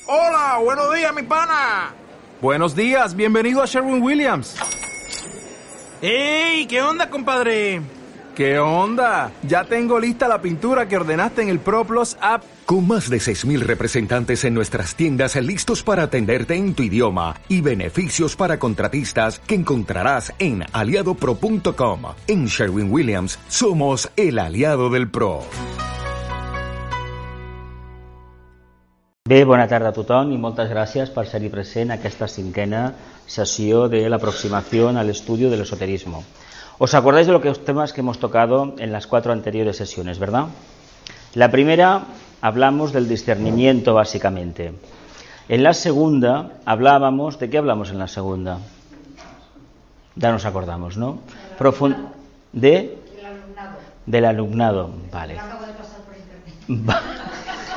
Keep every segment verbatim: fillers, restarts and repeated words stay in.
Hola, buenos días, mi pana. Buenos días, bienvenido a Sherwin-Williams. ¡Ey! ¿Qué onda, compadre? ¿Qué onda? Ya tengo lista la pintura que ordenaste en el ProPlus app. Con más de seis mil representantes en nuestras tiendas listos para atenderte en tu idioma y beneficios para contratistas que encontrarás en aliado pro punto com. En Sherwin-Williams somos el aliado del pro. Bé, bona tarda a tothom i moltes gràcies per ser-hi present a aquesta cinquena sessió de la aproximación al estudio del esoterismo. ¿Os acordáis de los temas que hemos tocado en las cuatro anteriores sesiones, verdad? La primera hablamos del discernimiento básicamente. En la segunda hablábamos, ¿de qué hablamos en la segunda? Ya nos acordamos, ¿no? Profund... ¿De? Del alumnado. Del alumnado, vale. Lo acabo de pasar por internet.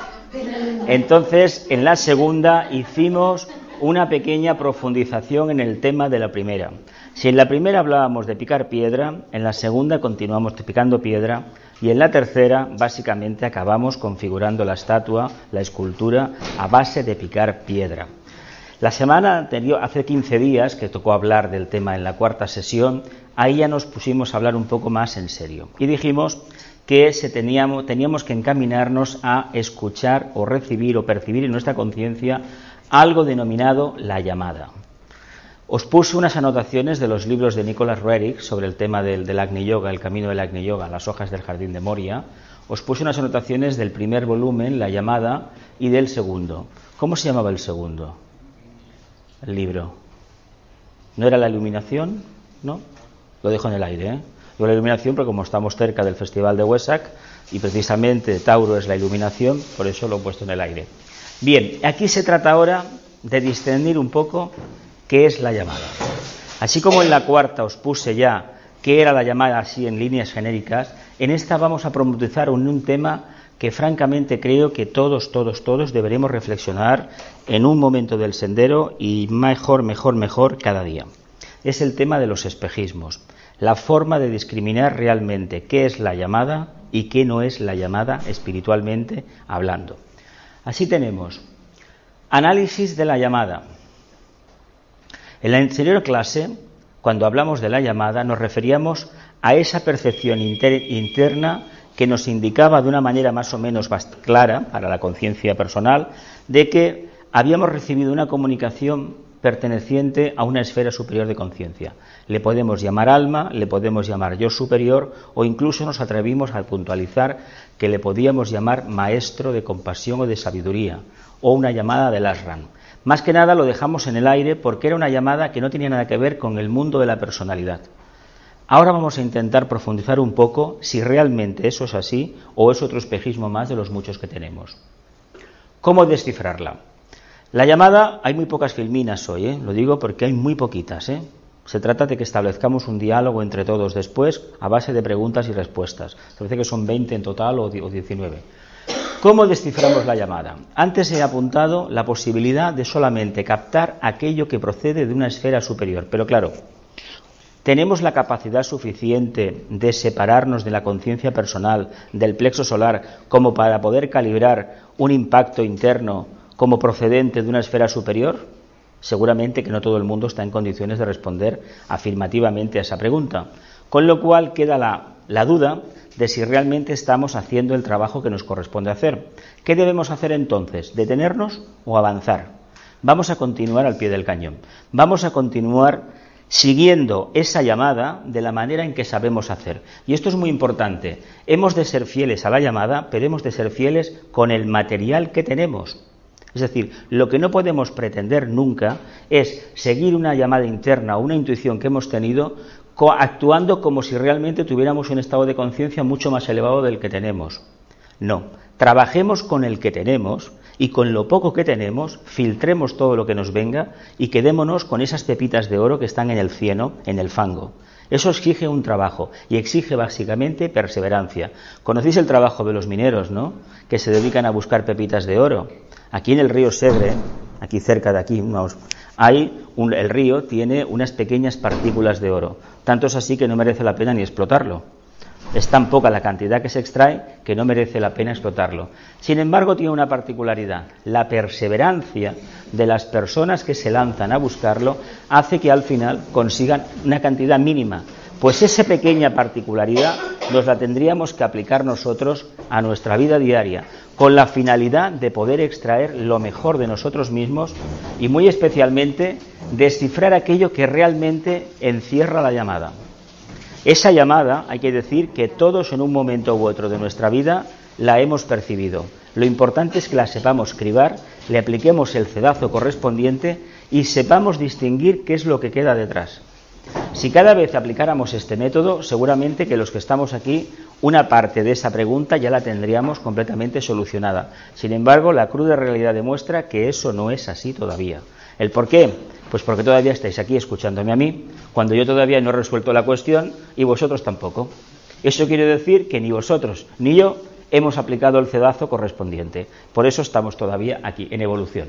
Entonces, en la segunda hicimos una pequeña profundización en el tema de la primera. Si en la primera hablábamos de picar piedra, en la segunda continuamos picando piedra y en la tercera básicamente acabamos configurando la estatua, la escultura, a base de picar piedra. La semana anterior, hace quince días, que tocó hablar del tema en la cuarta sesión, ahí ya nos pusimos a hablar un poco más en serio y dijimos que se teníamos, teníamos que encaminarnos a escuchar o recibir o percibir en nuestra conciencia algo denominado la llamada. Os puse unas anotaciones de los libros de Nicholas Roerich sobre el tema del, del Agni Yoga, el camino del Agni Yoga, las hojas del jardín de Moria. Os puse unas anotaciones del primer volumen, la llamada, y del segundo. ¿Cómo se llamaba el segundo? El libro. ¿No era la iluminación? ¿No? Lo dejo en el aire, ¿eh? Digo la iluminación porque como estamos cerca del Festival de Wesak y precisamente Tauro es la iluminación, por eso lo he puesto en el aire. Bien, aquí se trata ahora de discernir un poco qué es la llamada. Así como en la cuarta os puse ya qué era la llamada así en líneas genéricas, en esta vamos a profundizar en un tema que francamente creo que todos, todos, todos deberemos reflexionar en un momento del sendero y mejor, mejor, mejor cada día. Es el tema de los espejismos. La forma de discriminar realmente qué es la llamada y qué no es la llamada espiritualmente hablando. Así tenemos análisis de la llamada. En la anterior clase, cuando hablamos de la llamada, nos referíamos a esa percepción inter- interna que nos indicaba de una manera más o menos clara para la conciencia personal de que habíamos recibido una comunicación perteneciente a una esfera superior de conciencia. Le podemos llamar alma, le podemos llamar yo superior o incluso nos atrevimos a puntualizar que le podíamos llamar maestro de compasión o de sabiduría o una llamada del Ashram. Más que nada lo dejamos en el aire porque era una llamada que no tenía nada que ver con el mundo de la personalidad. Ahora vamos a intentar profundizar un poco si realmente eso es así o es otro espejismo más de los muchos que tenemos. ¿Cómo descifrarla? La llamada, hay muy pocas filminas hoy, ¿eh? Lo digo porque hay muy poquitas, ¿eh? Se trata de que establezcamos un diálogo entre todos después a base de preguntas y respuestas. Parece que son veinte en total o diecinueve. ¿Cómo desciframos la llamada? Antes he apuntado la posibilidad de solamente captar aquello que procede de una esfera superior, pero claro, ¿tenemos la capacidad suficiente de separarnos de la conciencia personal, del plexo solar, como para poder calibrar un impacto interno como procedente de una esfera superior? Seguramente que no todo el mundo está en condiciones de responder afirmativamente a esa pregunta, con lo cual queda la, la duda de si realmente estamos haciendo el trabajo que nos corresponde hacer. ¿Qué debemos hacer entonces? ¿Detenernos o avanzar? Vamos a continuar al pie del cañón. Vamos a continuar siguiendo esa llamada de la manera en que sabemos hacer. Y esto es muy importante. Hemos de ser fieles a la llamada, pero hemos de ser fieles con el material que tenemos. Es decir, lo que no podemos pretender nunca es seguir una llamada interna o una intuición que hemos tenido actuando como si realmente tuviéramos un estado de conciencia mucho más elevado del que tenemos. No, trabajemos con el que tenemos y con lo poco que tenemos, filtremos todo lo que nos venga y quedémonos con esas pepitas de oro que están en el cieno, en el fango. Eso exige un trabajo y exige básicamente perseverancia. Conocéis el trabajo de los mineros, ¿no? Que se dedican a buscar pepitas de oro. Aquí en el río Segre, aquí cerca de aquí, vamos, hay un, el río tiene unas pequeñas partículas de oro. Tanto es así que no merece la pena ni explotarlo. Es tan poca la cantidad que se extrae que no merece la pena explotarlo. Sin embargo, tiene una particularidad. La perseverancia de las personas que se lanzan a buscarlo hace que al final consigan una cantidad mínima. Pues esa pequeña particularidad nos la tendríamos que aplicar nosotros a nuestra vida diaria, con la finalidad de poder extraer lo mejor de nosotros mismos y muy especialmente descifrar aquello que realmente encierra la llamada. Esa llamada, hay que decir que todos en un momento u otro de nuestra vida la hemos percibido. Lo importante es que la sepamos cribar, le apliquemos el cedazo correspondiente y sepamos distinguir qué es lo que queda detrás. Si cada vez aplicáramos este método, seguramente que los que estamos aquí, una parte de esa pregunta ya la tendríamos completamente solucionada. Sin embargo, la cruda realidad demuestra que eso no es así todavía. ¿El por qué? Pues porque todavía estáis aquí escuchándome a mí, cuando yo todavía no he resuelto la cuestión y vosotros tampoco. Eso quiere decir que ni vosotros ni yo hemos aplicado el cedazo correspondiente. Por eso estamos todavía aquí, en evolución.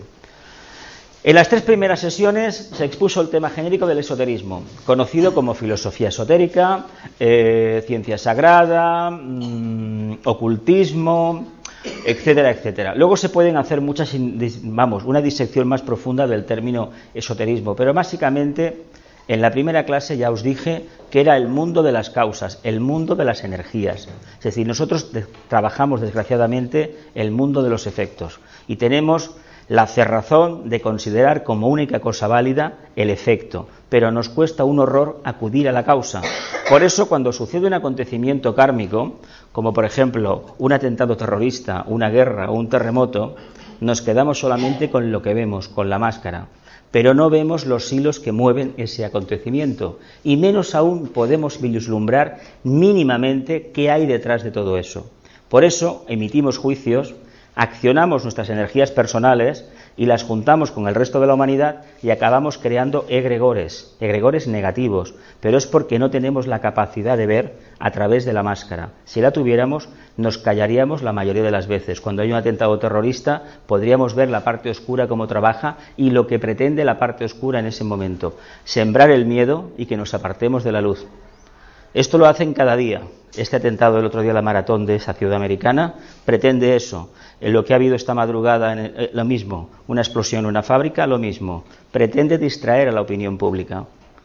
En las tres primeras sesiones se expuso el tema genérico del esoterismo, conocido como filosofía esotérica, eh, ciencia sagrada, mmm, ocultismo, etcétera, etcétera. Luego se pueden hacer muchas, vamos, una disección más profunda del término esoterismo, pero básicamente en la primera clase ya os dije que era el mundo de las causas, el mundo de las energías. Es decir, nosotros de- trabajamos desgraciadamente el mundo de los efectos y tenemos la cerrazón de considerar como única cosa válida el efecto, pero nos cuesta un horror acudir a la causa. Por eso, cuando sucede un acontecimiento kármico, como por ejemplo un atentado terrorista, una guerra o un terremoto, nos quedamos solamente con lo que vemos, con la máscara, pero no vemos los hilos que mueven ese acontecimiento, y menos aún podemos vislumbrar mínimamente qué hay detrás de todo eso. Por eso emitimos juicios, accionamos nuestras energías personales y las juntamos con el resto de la humanidad y acabamos creando egregores, egregores negativos, pero es porque no tenemos la capacidad de ver a través de la máscara. Si la tuviéramos, nos callaríamos la mayoría de las veces. Cuando hay un atentado terrorista, podríamos ver la parte oscura cómo trabaja y lo que pretende la parte oscura en ese momento, sembrar el miedo y que nos apartemos de la luz. Esto lo hacen cada día. Este atentado del otro día, la maratón de esa ciudad americana, pretende eso. En lo que ha habido esta madrugada, en el, eh, lo mismo. Una explosión en una fábrica, lo mismo. Pretende distraer a la opinión pública.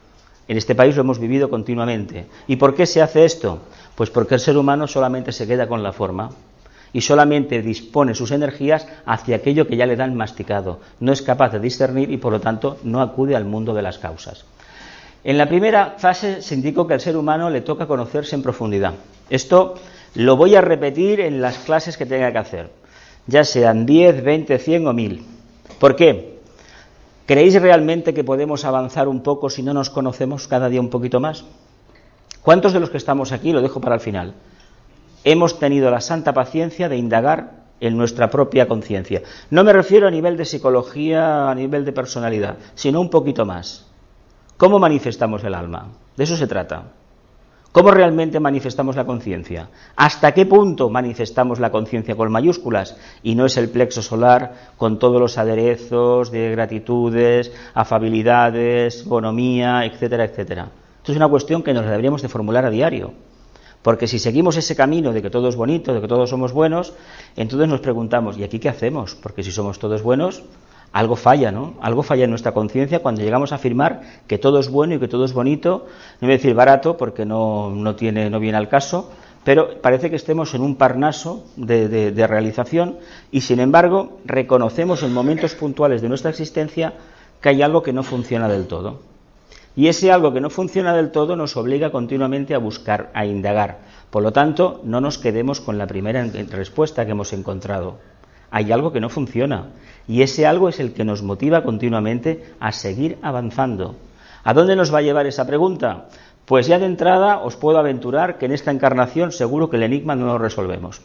En este país lo hemos vivido continuamente. ¿Y por qué se hace esto? Pues porque el ser humano solamente se queda con la forma y solamente dispone sus energías hacia aquello que ya le dan masticado. No es capaz de discernir y, por lo tanto, no acude al mundo de las causas. En la primera fase se indicó que al ser humano le toca conocerse en profundidad. Esto lo voy a repetir en las clases que tenga que hacer, ya sean diez, veinte, cien o mil. ¿Por qué? ¿Creéis realmente que podemos avanzar un poco si no nos conocemos cada día un poquito más? ¿Cuántos de los que estamos aquí, lo dejo para el final, hemos tenido la santa paciencia de indagar en nuestra propia conciencia? No me refiero a nivel de psicología, a nivel de personalidad, sino un poquito más. ¿Cómo manifestamos el alma? De eso se trata. ¿Cómo realmente manifestamos la conciencia? ¿Hasta qué punto manifestamos la conciencia con mayúsculas? Y no es el plexo solar con todos los aderezos de gratitudes, afabilidades, bonomía, etcétera, etcétera. Esto es una cuestión que nos deberíamos de formular a diario. Porque si seguimos ese camino de que todo es bonito, de que todos somos buenos, entonces nos preguntamos, ¿y aquí qué hacemos? Porque si somos todos buenos, algo falla, ¿no? Algo falla en nuestra conciencia cuando llegamos a afirmar que todo es bueno y que todo es bonito. No voy a decir barato porque no, no, tiene, no viene al caso, pero parece que estemos en un parnaso de, de, de realización y, sin embargo, reconocemos en momentos puntuales de nuestra existencia que hay algo que no funciona del todo. Y ese algo que no funciona del todo nos obliga continuamente a buscar, a indagar. Por lo tanto, no nos quedemos con la primera respuesta que hemos encontrado. Hay algo que no funciona y ese algo es el que nos motiva continuamente a seguir avanzando. ¿A dónde nos va a llevar esa pregunta? Pues ya de entrada os puedo aventurar que en esta encarnación seguro que el enigma no lo resolvemos.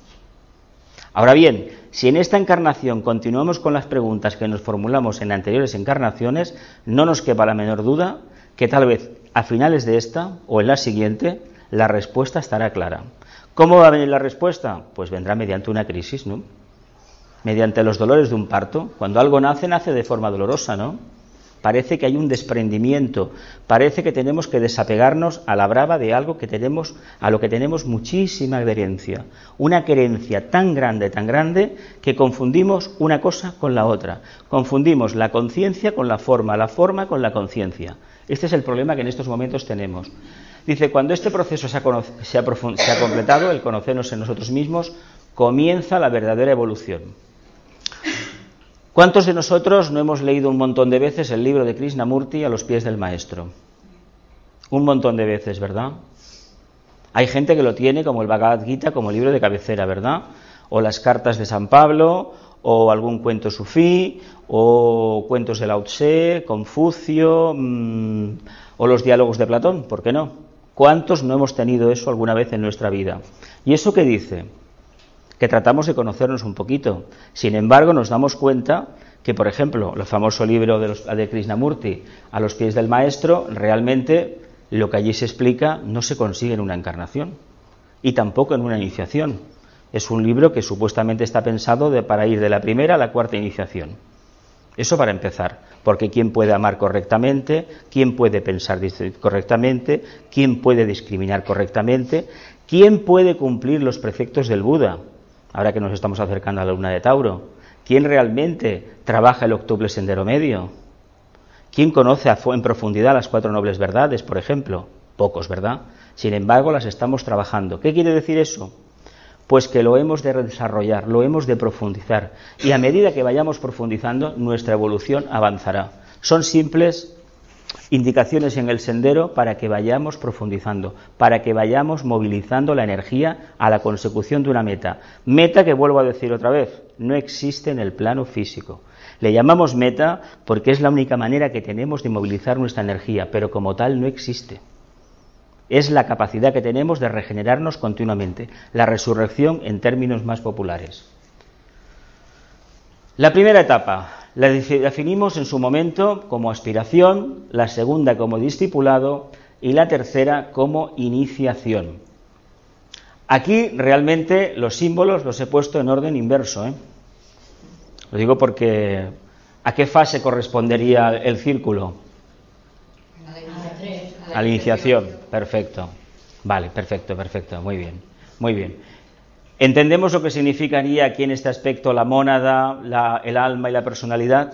Ahora bien, si en esta encarnación continuamos con las preguntas que nos formulamos en anteriores encarnaciones, no nos quepa la menor duda que tal vez a finales de esta o en la siguiente la respuesta estará clara. ¿Cómo va a venir la respuesta? Pues vendrá mediante una crisis, ¿no? Mediante los dolores de un parto. Cuando algo nace, nace de forma dolorosa, ¿no? Parece que hay un desprendimiento, parece que tenemos que desapegarnos a la brava de algo que tenemos, a lo que tenemos muchísima adherencia, una querencia tan grande, tan grande, que confundimos una cosa con la otra, confundimos la conciencia con la forma, la forma con la conciencia. Este es el problema que en estos momentos tenemos. Dice, cuando este proceso se ha, se ha, se ha completado, el conocernos en nosotros mismos, comienza la verdadera evolución. ¿Cuántos de nosotros no hemos leído un montón de veces el libro de Krishnamurti a los pies del maestro? Un montón de veces, ¿verdad? Hay gente que lo tiene como el Bhagavad Gita, como libro de cabecera, ¿verdad? O las cartas de San Pablo, o algún cuento sufí, o cuentos de Lao Tse, Confucio, mmm, o los diálogos de Platón, ¿por qué no? ¿Cuántos no hemos tenido eso alguna vez en nuestra vida? ¿Y eso qué dice? Que tratamos de conocernos un poquito. Sin embargo, nos damos cuenta que, por ejemplo, el famoso libro de, los, de Krishnamurti, A los pies del maestro, realmente lo que allí se explica no se consigue en una encarnación y tampoco en una iniciación. Es un libro que supuestamente está pensado de, para ir de la primera a la cuarta iniciación. Eso para empezar, porque ¿quién puede amar correctamente? ¿Quién puede pensar correctamente? ¿Quién puede discriminar correctamente? ¿Quién puede cumplir los preceptos del Buda? Ahora que nos estamos acercando a la luna de Tauro, ¿quién realmente trabaja el octuple sendero medio? ¿Quién conoce en profundidad las cuatro nobles verdades, por ejemplo? Pocos, ¿verdad? Sin embargo, las estamos trabajando. ¿Qué quiere decir eso? Pues que lo hemos de desarrollar, lo hemos de profundizar. Y a medida que vayamos profundizando, nuestra evolución avanzará. Son simples indicaciones en el sendero para que vayamos profundizando, para que vayamos movilizando la energía a la consecución de una meta. Meta que, vuelvo a decir otra vez, no existe en el plano físico. Le llamamos meta porque es la única manera que tenemos de movilizar nuestra energía, pero como tal no existe. Es la capacidad que tenemos de regenerarnos continuamente, la resurrección en términos más populares. La primera etapa la definimos en su momento como aspiración, la segunda como discipulado y la tercera como iniciación. Aquí realmente los símbolos los he puesto en orden inverso, ¿eh? Lo digo porque ¿a qué fase correspondería el círculo? A la iniciación, perfecto. Vale, perfecto, perfecto, muy bien, muy bien. ¿Entendemos lo que significaría aquí en este aspecto la mónada, la, el alma y la personalidad?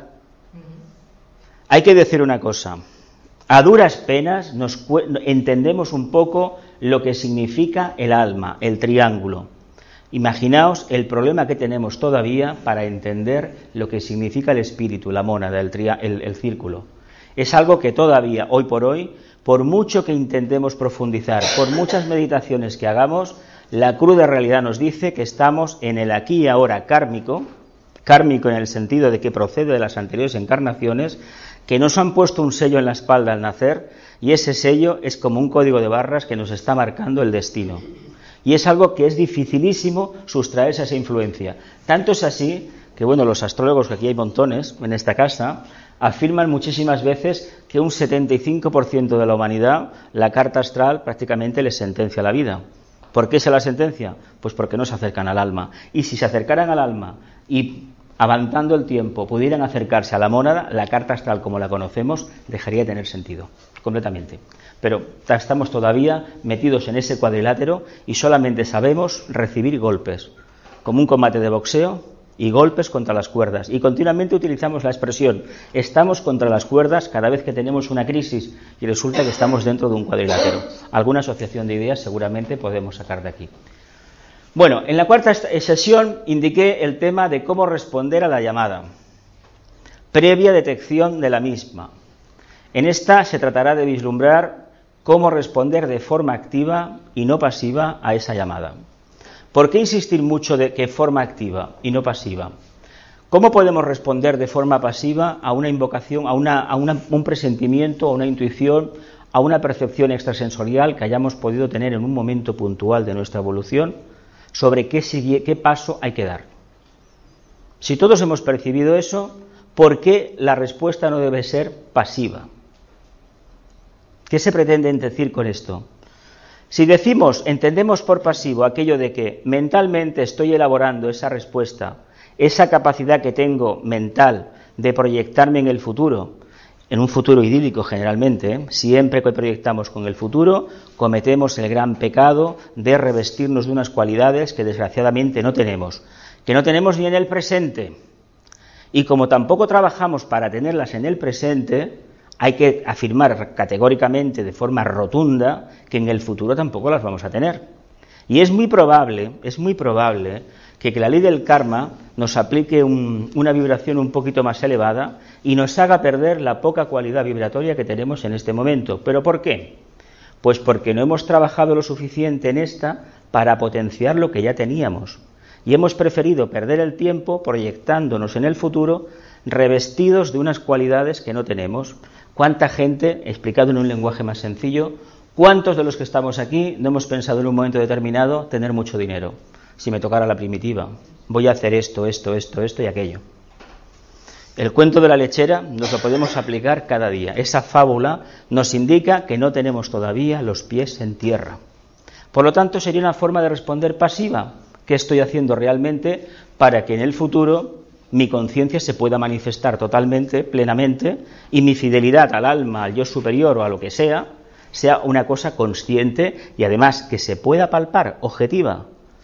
Hay que decir una cosa, a duras penas nos entendemos un poco lo que significa el alma, el triángulo. Imaginaos el problema que tenemos todavía para entender lo que significa el espíritu, la mónada, el, tri, el, el círculo. Es algo que todavía, hoy por hoy, por mucho que intentemos profundizar, por muchas meditaciones que hagamos, la cruda realidad nos dice que estamos en el aquí y ahora kármico, kármico en el sentido de que procede de las anteriores encarnaciones, que nos han puesto un sello en la espalda al nacer, y ese sello es como un código de barras que nos está marcando el destino. Y es algo que es dificilísimo sustraerse a esa influencia. Tanto es así que, bueno, los astrólogos, que aquí hay montones en esta casa, afirman muchísimas veces que un setenta y cinco por ciento de la humanidad, la carta astral prácticamente les sentencia la vida. ¿Por qué se la sentencia? Pues porque no se acercan al alma. Y si se acercaran al alma y, avanzando el tiempo, pudieran acercarse a la mónada, la carta astral como la conocemos dejaría de tener sentido, completamente. Pero estamos todavía metidos en ese cuadrilátero y solamente sabemos recibir golpes, como un combate de boxeo, y golpes contra las cuerdas, y continuamente utilizamos la expresión estamos contra las cuerdas cada vez que tenemos una crisis y resulta que estamos dentro de un cuadrilátero. Alguna asociación de ideas seguramente podemos sacar de aquí. Bueno, en la cuarta sesión indiqué el tema de cómo responder a la llamada, previa detección de la misma. En esta se tratará de vislumbrar cómo responder de forma activa y no pasiva a esa llamada. ¿Por qué insistir mucho de que forma activa y no pasiva? ¿Cómo podemos responder de forma pasiva a una invocación, a, una, a una, un presentimiento, a una intuición, a una percepción extrasensorial que hayamos podido tener en un momento puntual de nuestra evolución sobre qué, sigue, qué paso hay que dar? Si todos hemos percibido eso, ¿por qué la respuesta no debe ser pasiva? ¿Qué se pretende decir con esto? Si decimos, entendemos por pasivo aquello de que mentalmente estoy elaborando esa respuesta, esa capacidad que tengo mental de proyectarme en el futuro, en un futuro idílico generalmente, ¿eh? Siempre que proyectamos con el futuro, cometemos el gran pecado de revestirnos de unas cualidades que desgraciadamente no tenemos, que no tenemos ni en el presente. Y como tampoco trabajamos para tenerlas en el presente, hay que afirmar categóricamente, de forma rotunda, que en el futuro tampoco las vamos a tener. Y es muy probable, es muy probable que, que la ley del karma nos aplique un, una vibración un poquito más elevada y nos haga perder la poca cualidad vibratoria que tenemos en este momento. ¿Pero por qué? Pues porque no hemos trabajado lo suficiente en esta para potenciar lo que ya teníamos. Y hemos preferido perder el tiempo proyectándonos en el futuro revestidos de unas cualidades que no tenemos. ¿Cuánta gente, explicado en un lenguaje más sencillo, cuántos de los que estamos aquí no hemos pensado en un momento determinado tener mucho dinero? Si me tocara la primitiva, voy a hacer esto, esto, esto, esto y aquello. El cuento de la lechera nos lo podemos aplicar cada día. Esa fábula nos indica que no tenemos todavía los pies en tierra. Por lo tanto, sería una forma de responder pasiva. ¿Qué estoy haciendo realmente para que en el futuro mi conciencia se pueda manifestar totalmente, plenamente, y mi fidelidad al alma, al yo superior o a lo que sea, sea una cosa consciente y además que se pueda palpar, objetiva?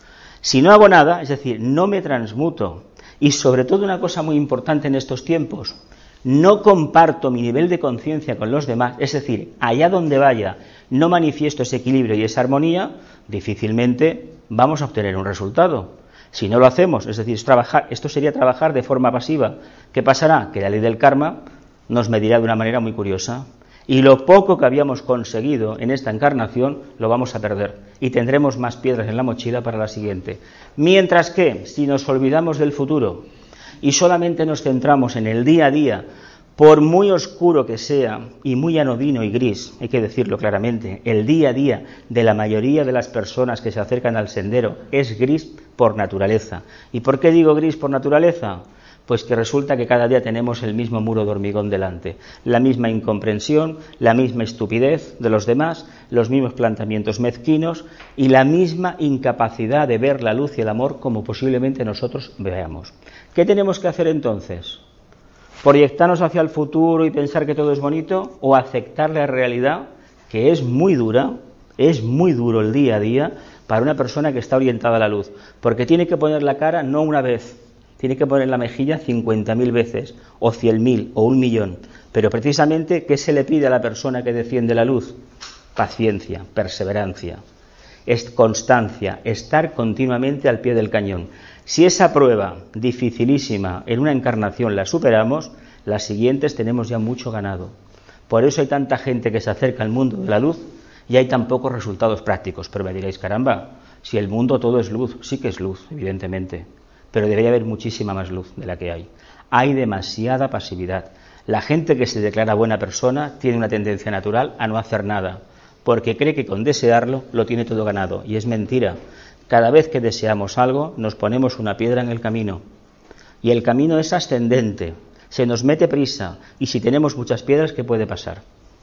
Si no hago nada, es decir, no me transmuto, y sobre todo una cosa muy importante en estos tiempos, no comparto mi nivel de conciencia con los demás, es decir, allá donde vaya, no manifiesto ese equilibrio y esa armonía, difícilmente vamos a obtener un resultado. Si no lo hacemos, es decir, es trabajar, esto sería trabajar de forma pasiva. ¿Qué pasará? Que la ley del karma nos medirá de una manera muy curiosa. Y lo poco que habíamos conseguido en esta encarnación lo vamos a perder. Y tendremos más piedras en la mochila para la siguiente. Mientras que, si nos olvidamos del futuro y solamente nos centramos en el día a día, por muy oscuro que sea y muy anodino y gris, hay que decirlo claramente, el día a día de la mayoría de las personas que se acercan al sendero es gris por naturaleza. ¿Y por qué digo gris por naturaleza? Pues que resulta que cada día tenemos el mismo muro de hormigón delante, la misma incomprensión, la misma estupidez de los demás, los mismos planteamientos mezquinos y la misma incapacidad de ver la luz y el amor como posiblemente nosotros veamos. ¿Qué tenemos que hacer entonces? ¿Proyectarnos hacia el futuro y pensar que todo es bonito? ¿O aceptar la realidad, que es muy dura, es muy duro el día a día para una persona que está orientada a la luz? Porque tiene que poner la cara no una vez, tiene que poner la mejilla cincuenta mil veces, o cien mil, o un millón. Pero precisamente, ¿qué se le pide a la persona que defiende la luz? Paciencia, perseverancia, es constancia, estar continuamente al pie del cañón. Si esa prueba dificilísima en una encarnación la superamos, las siguientes tenemos ya mucho ganado. Por eso hay tanta gente que se acerca al mundo de la luz y hay tan pocos resultados prácticos. Pero me diréis, caramba, si el mundo todo es luz, sí que es luz, evidentemente, pero debería haber muchísima más luz de la que hay. Hay demasiada pasividad. La gente que se declara buena persona tiene una tendencia natural a no hacer nada, porque cree que con desearlo lo tiene todo ganado, y es mentira. Cada vez que deseamos algo, nos ponemos una piedra en el camino, y el camino es ascendente, se nos mete prisa, y si tenemos muchas piedras, ¿qué puede pasar?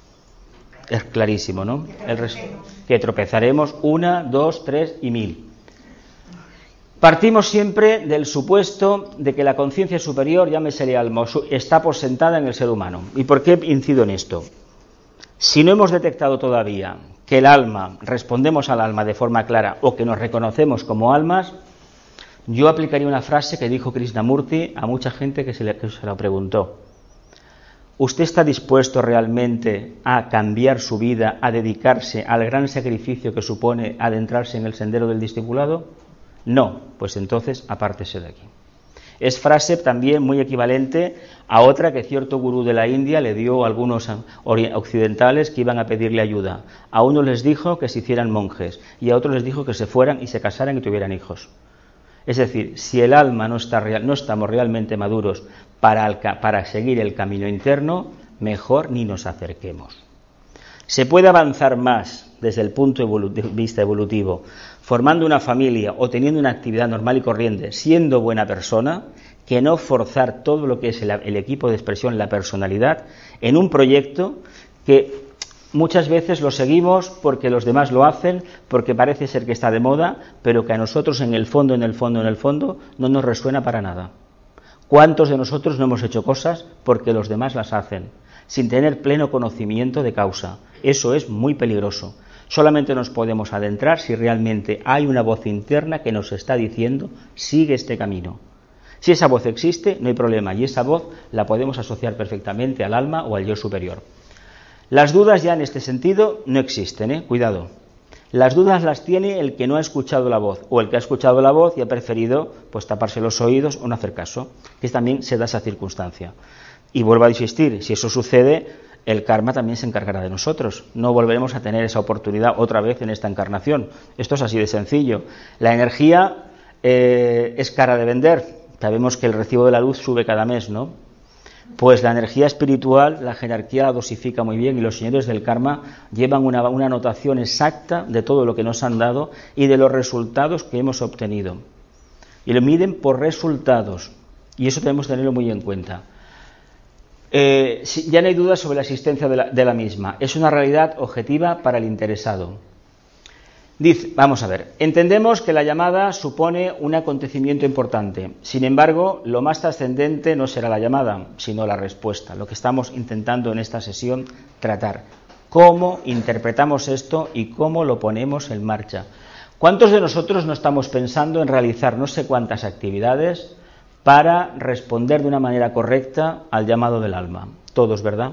Es clarísimo, ¿no? El resto, que tropezaremos una, dos, tres y mil. Partimos siempre del supuesto de que la conciencia superior, llámese el alma, está aposentada en el ser humano. ¿Y por qué incido en esto? Si no hemos detectado todavía que el alma, respondemos al alma de forma clara o que nos reconocemos como almas, yo aplicaría una frase que dijo Krishnamurti a mucha gente que se, le, que se lo preguntó. ¿Usted está dispuesto realmente a cambiar su vida, a dedicarse al gran sacrificio que supone adentrarse en el sendero del discipulado? No, pues entonces apártese de aquí. Es frase también muy equivalente a otra que cierto gurú de la India le dio a algunos occidentales que iban a pedirle ayuda. A unos les dijo que se hicieran monjes y a otros les dijo que se fueran y se casaran y tuvieran hijos. Es decir, si el alma no está real, no estamos realmente maduros para, para seguir el camino interno, mejor ni nos acerquemos. Se puede avanzar más desde el punto de vista evolutivo, formando una familia o teniendo una actividad normal y corriente, siendo buena persona, que no forzar todo lo que es el, el equipo de expresión, la personalidad, en un proyecto que muchas veces lo seguimos porque los demás lo hacen, porque parece ser que está de moda, pero que a nosotros en el fondo, en el fondo, en el fondo, no nos resuena para nada. ¿Cuántos de nosotros no hemos hecho cosas porque los demás las hacen? sin tener pleno conocimiento de causa. Eso es muy peligroso. Solamente nos podemos adentrar si realmente hay una voz interna que nos está diciendo sigue este camino. Si esa voz existe, no hay problema, y esa voz la podemos asociar perfectamente al alma o al yo superior. Las dudas ya en este sentido no existen, ¿eh? Cuidado. Las dudas las tiene el que no ha escuchado la voz, o el que ha escuchado la voz y ha preferido pues taparse los oídos o no hacer caso, que también se da esa circunstancia. Y vuelvo a insistir, si eso sucede, el karma también se encargará de nosotros. No volveremos a tener esa oportunidad otra vez en esta encarnación. Esto es así de sencillo. La energía eh, es cara de vender. Sabemos que el recibo de la luz sube cada mes, ¿no? Pues la energía espiritual, la jerarquía la dosifica muy bien y los señores del karma llevan una, una anotación exacta de todo lo que nos han dado y de los resultados que hemos obtenido. Y lo miden por resultados. Y eso tenemos que tenerlo muy en cuenta. Eh, ya no hay duda sobre la existencia de la, de la misma. Es una realidad objetiva para el interesado. Dice, vamos a ver, entendemos que la llamada supone un acontecimiento importante. Sin embargo, lo más trascendente no será la llamada, sino la respuesta. Lo que estamos intentando en esta sesión tratar. Cómo interpretamos esto y cómo lo ponemos en marcha. ¿Cuántos de nosotros no estamos pensando en realizar no sé cuántas actividades para responder de una manera correcta al llamado del alma? Todos, ¿verdad?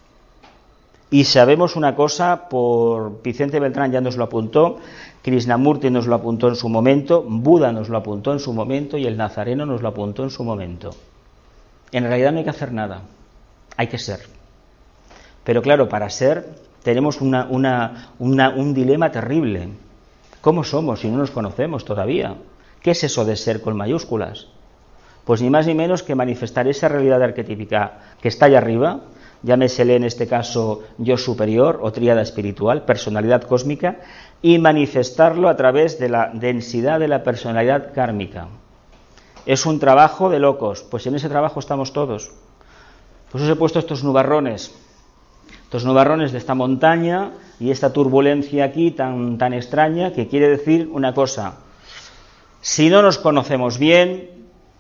Y sabemos una cosa, por Vicente Beltrán ya nos lo apuntó, Krishnamurti nos lo apuntó en su momento, Buda nos lo apuntó en su momento y el Nazareno nos lo apuntó en su momento. En realidad no hay que hacer nada, hay que ser. Pero claro, para ser tenemos una, una, una, un dilema terrible. ¿Cómo somos si no nos conocemos todavía? ¿Qué es eso de ser con mayúsculas? Pues ni más ni menos que manifestar esa realidad arquetípica que está allá arriba, llámesele en este caso yo superior o tríada espiritual, personalidad cósmica, y manifestarlo a través de la densidad de la personalidad kármica. Es un trabajo de locos, pues en ese trabajo estamos todos. Pues os he puesto estos nubarrones, estos nubarrones de esta montaña y esta turbulencia aquí tan, tan extraña que quiere decir una cosa. Si no nos conocemos bien,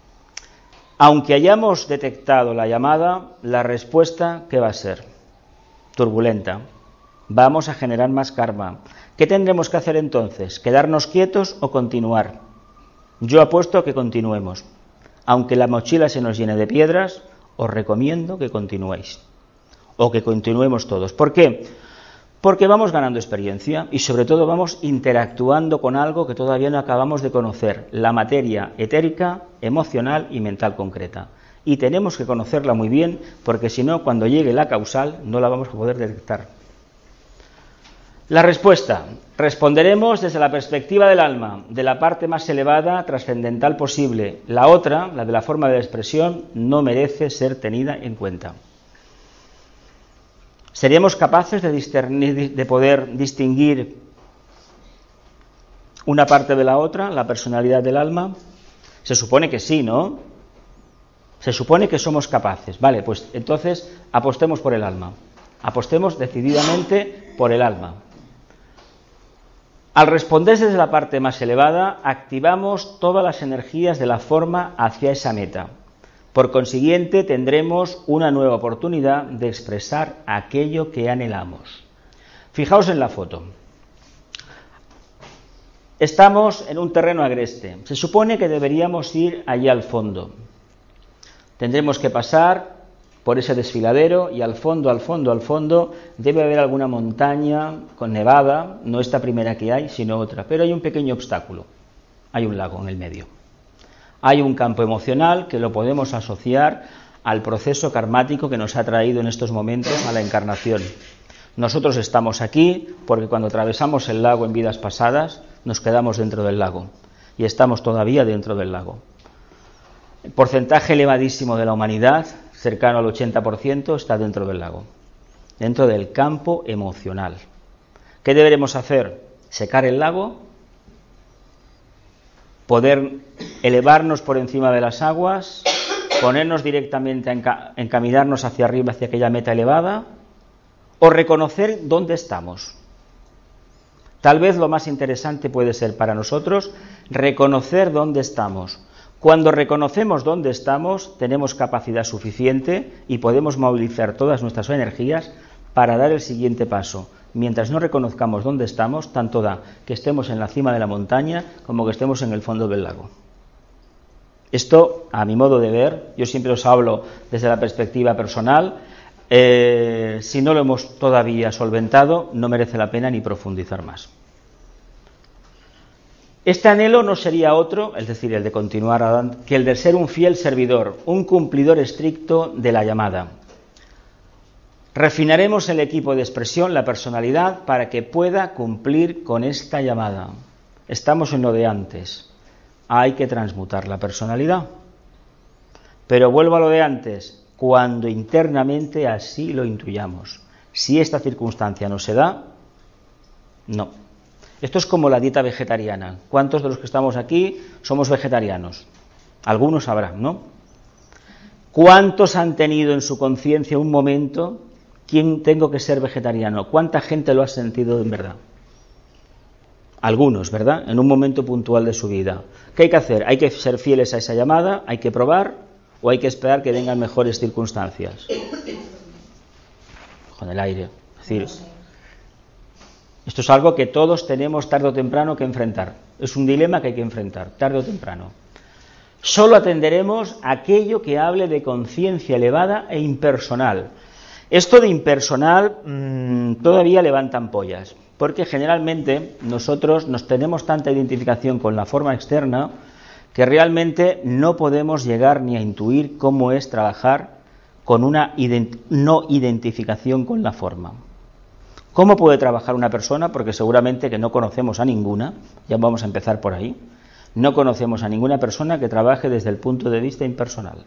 aunque hayamos detectado la llamada, la respuesta, ¿qué va a ser? Turbulenta. Vamos a generar más karma. ¿Qué tendremos que hacer entonces? ¿Quedarnos quietos o continuar? Yo apuesto a que continuemos. Aunque la mochila se nos llene de piedras, os recomiendo que continuéis. O que continuemos todos. ¿Por qué? Porque vamos ganando experiencia y sobre todo vamos interactuando con algo que todavía no acabamos de conocer, la materia etérica, emocional y mental concreta. Y tenemos que conocerla muy bien porque si no, cuando llegue la causal, no la vamos a poder detectar. La respuesta. Responderemos desde la perspectiva del alma, de la parte más elevada, trascendental posible. La otra, la de la forma de expresión, no merece ser tenida en cuenta. ¿Seríamos capaces de, discernir, de poder distinguir una parte de la otra, la personalidad del alma? Se supone que sí, ¿no? Se supone que somos capaces. Vale, pues entonces apostemos por el alma. Apostemos decididamente por el alma. Al responder desde la parte más elevada, activamos todas las energías de la forma hacia esa meta. Por consiguiente, tendremos una nueva oportunidad de expresar aquello que anhelamos. Fijaos en la foto. Estamos en un terreno agreste. Se supone que deberíamos ir allí al fondo. Tendremos que pasar por ese desfiladero y al fondo, al fondo, al fondo debe haber alguna montaña con nevada, no esta primera que hay, sino otra. Pero hay un pequeño obstáculo. Hay un lago en el medio. Hay un campo emocional que lo podemos asociar al proceso karmático que nos ha traído en estos momentos a la encarnación. Nosotros estamos aquí porque cuando atravesamos el lago en vidas pasadas nos quedamos dentro del lago y estamos todavía dentro del lago. El porcentaje elevadísimo de la humanidad, cercano al ochenta por ciento, está dentro del lago, dentro del campo emocional. ¿Qué deberemos hacer? ¿Secar el lago? ¿Poder elevarnos por encima de las aguas? ¿Ponernos directamente a enca- encaminarnos hacia arriba, hacia aquella meta elevada? ¿O reconocer dónde estamos? Tal vez lo más interesante puede ser para nosotros reconocer dónde estamos, Cuando reconocemos dónde estamos, tenemos capacidad suficiente y podemos movilizar todas nuestras energías para dar el siguiente paso. Mientras no reconozcamos dónde estamos, tanto da que estemos en la cima de la montaña como que estemos en el fondo del lago. Esto, a mi modo de ver, yo siempre os hablo desde la perspectiva personal, eh, si no lo hemos todavía solventado, no merece la pena ni profundizar más. Este anhelo no sería otro, es decir, el de continuar adelante, que el de ser un fiel servidor, un cumplidor estricto de la llamada. Refinaremos el equipo de expresión, la personalidad, para que pueda cumplir con esta llamada. Estamos en lo de antes. Hay que transmutar la personalidad. Pero vuelvo a lo de antes, cuando internamente así lo intuyamos. Si esta circunstancia no se da, no. Esto es como la dieta vegetariana. ¿Cuántos de los que estamos aquí somos vegetarianos? Algunos sabrán, ¿no? ¿Cuántos han tenido en su conciencia un momento, ¿quién tengo que ser vegetariano? ¿Cuánta gente lo ha sentido en verdad? Algunos, ¿verdad? En un momento puntual de su vida. ¿Qué hay que hacer? ¿Hay que ser fieles a esa llamada? ¿Hay que probar? ¿O hay que esperar que vengan mejores circunstancias? Con el aire. Es decir, esto es algo que todos tenemos tarde o temprano que enfrentar. Es un dilema que hay que enfrentar, tarde o temprano. Solo atenderemos aquello que hable de conciencia elevada e impersonal. Esto de impersonal mmm, todavía levanta ampollas, porque generalmente nosotros nos tenemos tanta identificación con la forma externa que realmente no podemos llegar ni a intuir cómo es trabajar con una ident- no identificación con la forma. ¿Cómo puede trabajar una persona? Porque seguramente que no conocemos a ninguna, ya vamos a empezar por ahí, no conocemos a ninguna persona que trabaje desde el punto de vista impersonal.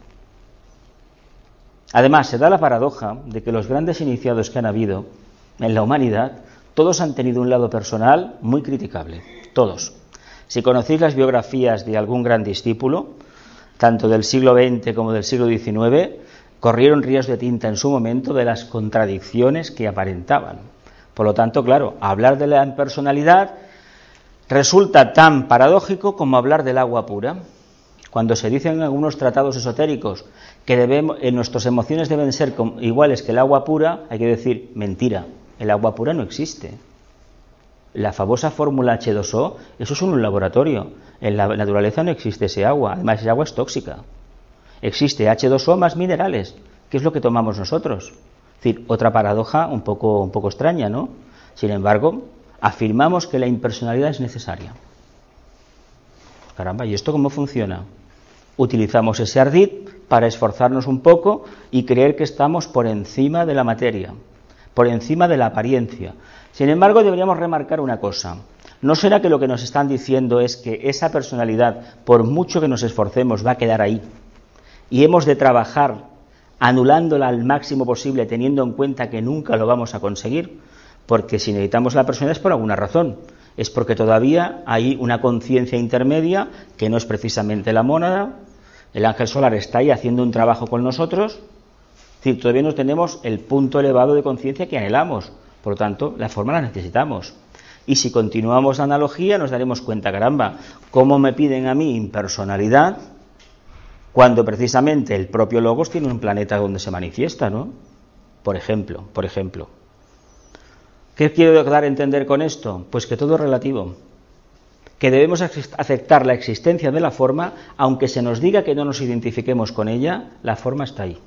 Además, se da la paradoja de que los grandes iniciados que han habido en la humanidad, todos han tenido un lado personal muy criticable, todos. Si conocéis las biografías de algún gran discípulo, tanto del siglo veinte como del siglo diecinueve, corrieron ríos de tinta en su momento de las contradicciones que aparentaban. Por lo tanto, claro, hablar de la impersonalidad resulta tan paradójico como hablar del agua pura. Cuando se dicen en algunos tratados esotéricos que debemos, en nuestras emociones deben ser iguales que el agua pura, hay que decir, mentira, el agua pura no existe. La famosa fórmula hache dos o, eso es un laboratorio. En la naturaleza no existe ese agua, además ese agua es tóxica. Existe hache dos o más minerales, que es lo que tomamos nosotros. Es decir, otra paradoja un poco, un poco extraña, ¿no? Sin embargo, afirmamos que la impersonalidad es necesaria. Caramba, ¿y esto cómo funciona? Utilizamos ese ardid para esforzarnos un poco y creer que estamos por encima de la materia, por encima de la apariencia. Sin embargo, deberíamos remarcar una cosa. ¿No será que lo que nos están diciendo es que esa personalidad, por mucho que nos esforcemos, va a quedar ahí? Y hemos de trabajar anulándola al máximo posible, teniendo en cuenta que nunca lo vamos a conseguir, porque si necesitamos la personalidad es por alguna razón, es porque todavía hay una conciencia intermedia que no es precisamente la mónada, el ángel solar está ahí haciendo un trabajo con nosotros, es decir, todavía no tenemos el punto elevado de conciencia que anhelamos, por lo tanto, la forma la necesitamos. Y si continuamos la analogía nos daremos cuenta, caramba, ¿cómo me piden a mí impersonalidad? Cuando precisamente el propio Logos tiene un planeta donde se manifiesta, ¿no? Por ejemplo, por ejemplo. ¿Qué quiero dar a entender con esto? Pues que todo es relativo. Que debemos aceptar la existencia de la forma, aunque se nos diga que no nos identifiquemos con ella, la forma está ahí.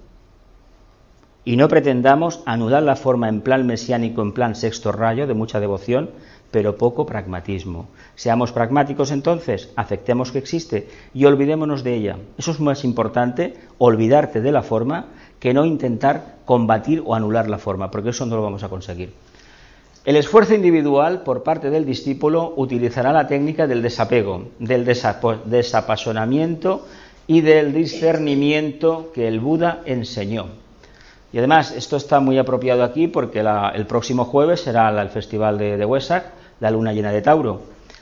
Y no pretendamos anular la forma en plan mesiánico, en plan sexto rayo, de mucha devoción, pero poco pragmatismo. Seamos pragmáticos entonces, aceptemos que existe y olvidémonos de ella. Eso es más importante, olvidarte de la forma, que no intentar combatir o anular la forma, porque eso no lo vamos a conseguir. El esfuerzo individual por parte del discípulo utilizará la técnica del desapego, del desapasionamiento y del discernimiento que el Buda enseñó. Y además, esto está muy apropiado aquí porque la, el próximo jueves será la, el festival de, de Wesak, la luna llena de Tauro.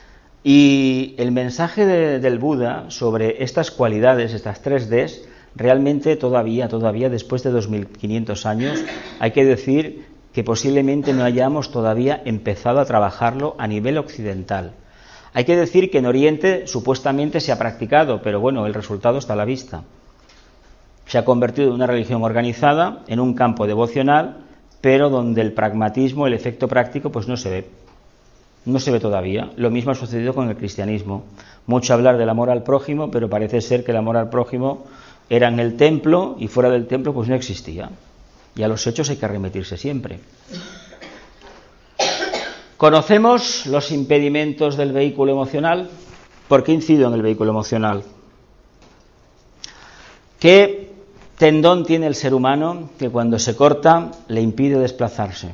Y el mensaje de, del Buda sobre estas cualidades, estas tres Ds, realmente todavía, todavía después de dos mil quinientos años, hay que decir que posiblemente no hayamos todavía empezado a trabajarlo a nivel occidental. Hay que decir que en Oriente supuestamente se ha practicado, pero bueno, el resultado está a la vista. Se ha convertido en una religión organizada, en un campo devocional, pero donde el pragmatismo, el efecto práctico, pues no se ve. No se ve todavía. Lo mismo ha sucedido con el cristianismo. Mucho hablar del amor al prójimo, pero parece ser que el amor al prójimo era en el templo y fuera del templo pues no existía. Y a los hechos hay que remitirse siempre. ¿Conocemos los impedimentos del vehículo emocional? ¿Por qué incido en el vehículo emocional? ¿Qué tendón tiene el ser humano que cuando se corta le impide desplazarse?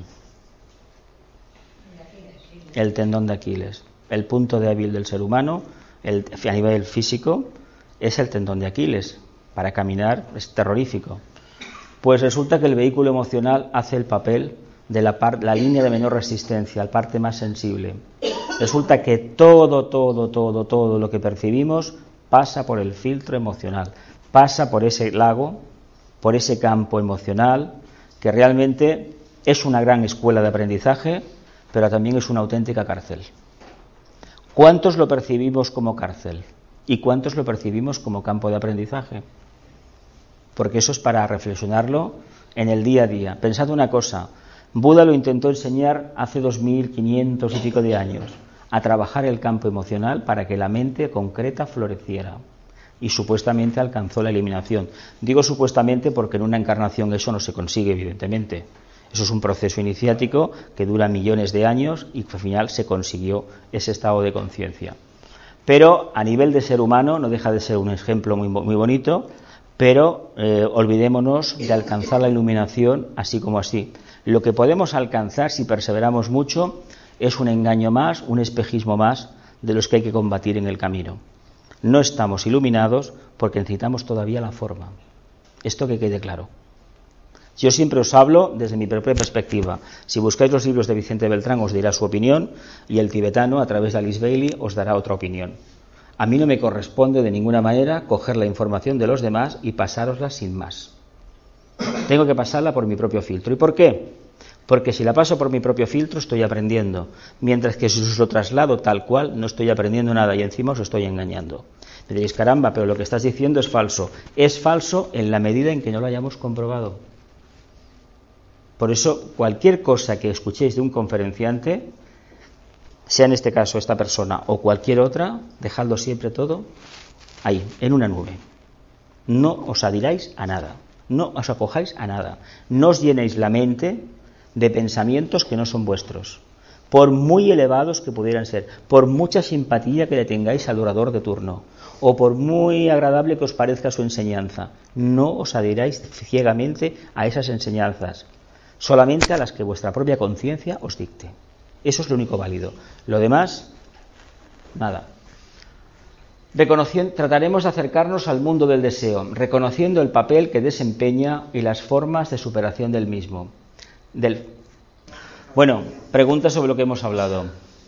El tendón de Aquiles. El punto débil del ser humano, el, a nivel físico, es el tendón de Aquiles. Para caminar es terrorífico. Pues resulta que el vehículo emocional hace el papel de la, par, la línea de menor resistencia, la parte más sensible. Resulta que todo, todo, todo, todo lo que percibimos pasa por el filtro emocional, pasa por ese lago, por ese campo emocional, que realmente es una gran escuela de aprendizaje, pero también es una auténtica cárcel. ¿Cuántos lo percibimos como cárcel? ¿Y cuántos lo percibimos como campo de aprendizaje? Porque eso es para reflexionarlo en el día a día. Pensad una cosa, Buda lo intentó enseñar hace dos mil quinientos y pico de años, a trabajar el campo emocional para que la mente concreta floreciera. Y supuestamente alcanzó la eliminación. Digo supuestamente porque en una encarnación eso no se consigue, evidentemente. Eso es un proceso iniciático que dura millones de años y que al final se consiguió ese estado de conciencia. Pero a nivel de ser humano no deja de ser un ejemplo muy, muy bonito, pero eh, olvidémonos de alcanzar la iluminación así como así. Lo que podemos alcanzar si perseveramos mucho es un engaño más, un espejismo más de los que hay que combatir en el camino. No estamos iluminados porque necesitamos todavía la forma. Esto que quede claro. Yo siempre os hablo desde mi propia perspectiva. Si buscáis los libros de Vicente Beltrán os dirá su opinión y el tibetano a través de Alice Bailey os dará otra opinión. A mí no me corresponde de ninguna manera coger la información de los demás y pasárosla sin más. Tengo que pasarla por mi propio filtro. ¿Y por qué? Porque si la paso por mi propio filtro estoy aprendiendo, mientras que si os lo traslado tal cual no estoy aprendiendo nada y encima os estoy engañando. Me diréis, caramba, pero lo que estás diciendo es falso. Es falso en la medida en que no lo hayamos comprobado. Por eso, cualquier cosa que escuchéis de un conferenciante, sea en este caso esta persona o cualquier otra, dejadlo siempre todo ahí, en una nube. No os adhiráis a nada, no os acojáis a nada, no os llenéis la mente de pensamientos que no son vuestros, por muy elevados que pudieran ser, por mucha simpatía que le tengáis al orador de turno, o por muy agradable que os parezca su enseñanza. No os adhiráis ciegamente a esas enseñanzas, solamente a las que vuestra propia conciencia os dicte. Eso es lo único válido. Lo demás, nada. Reconociendo, trataremos de acercarnos al mundo del deseo, reconociendo el papel que desempeña y las formas de superación del mismo. Del... Bueno, preguntas sobre lo que hemos hablado.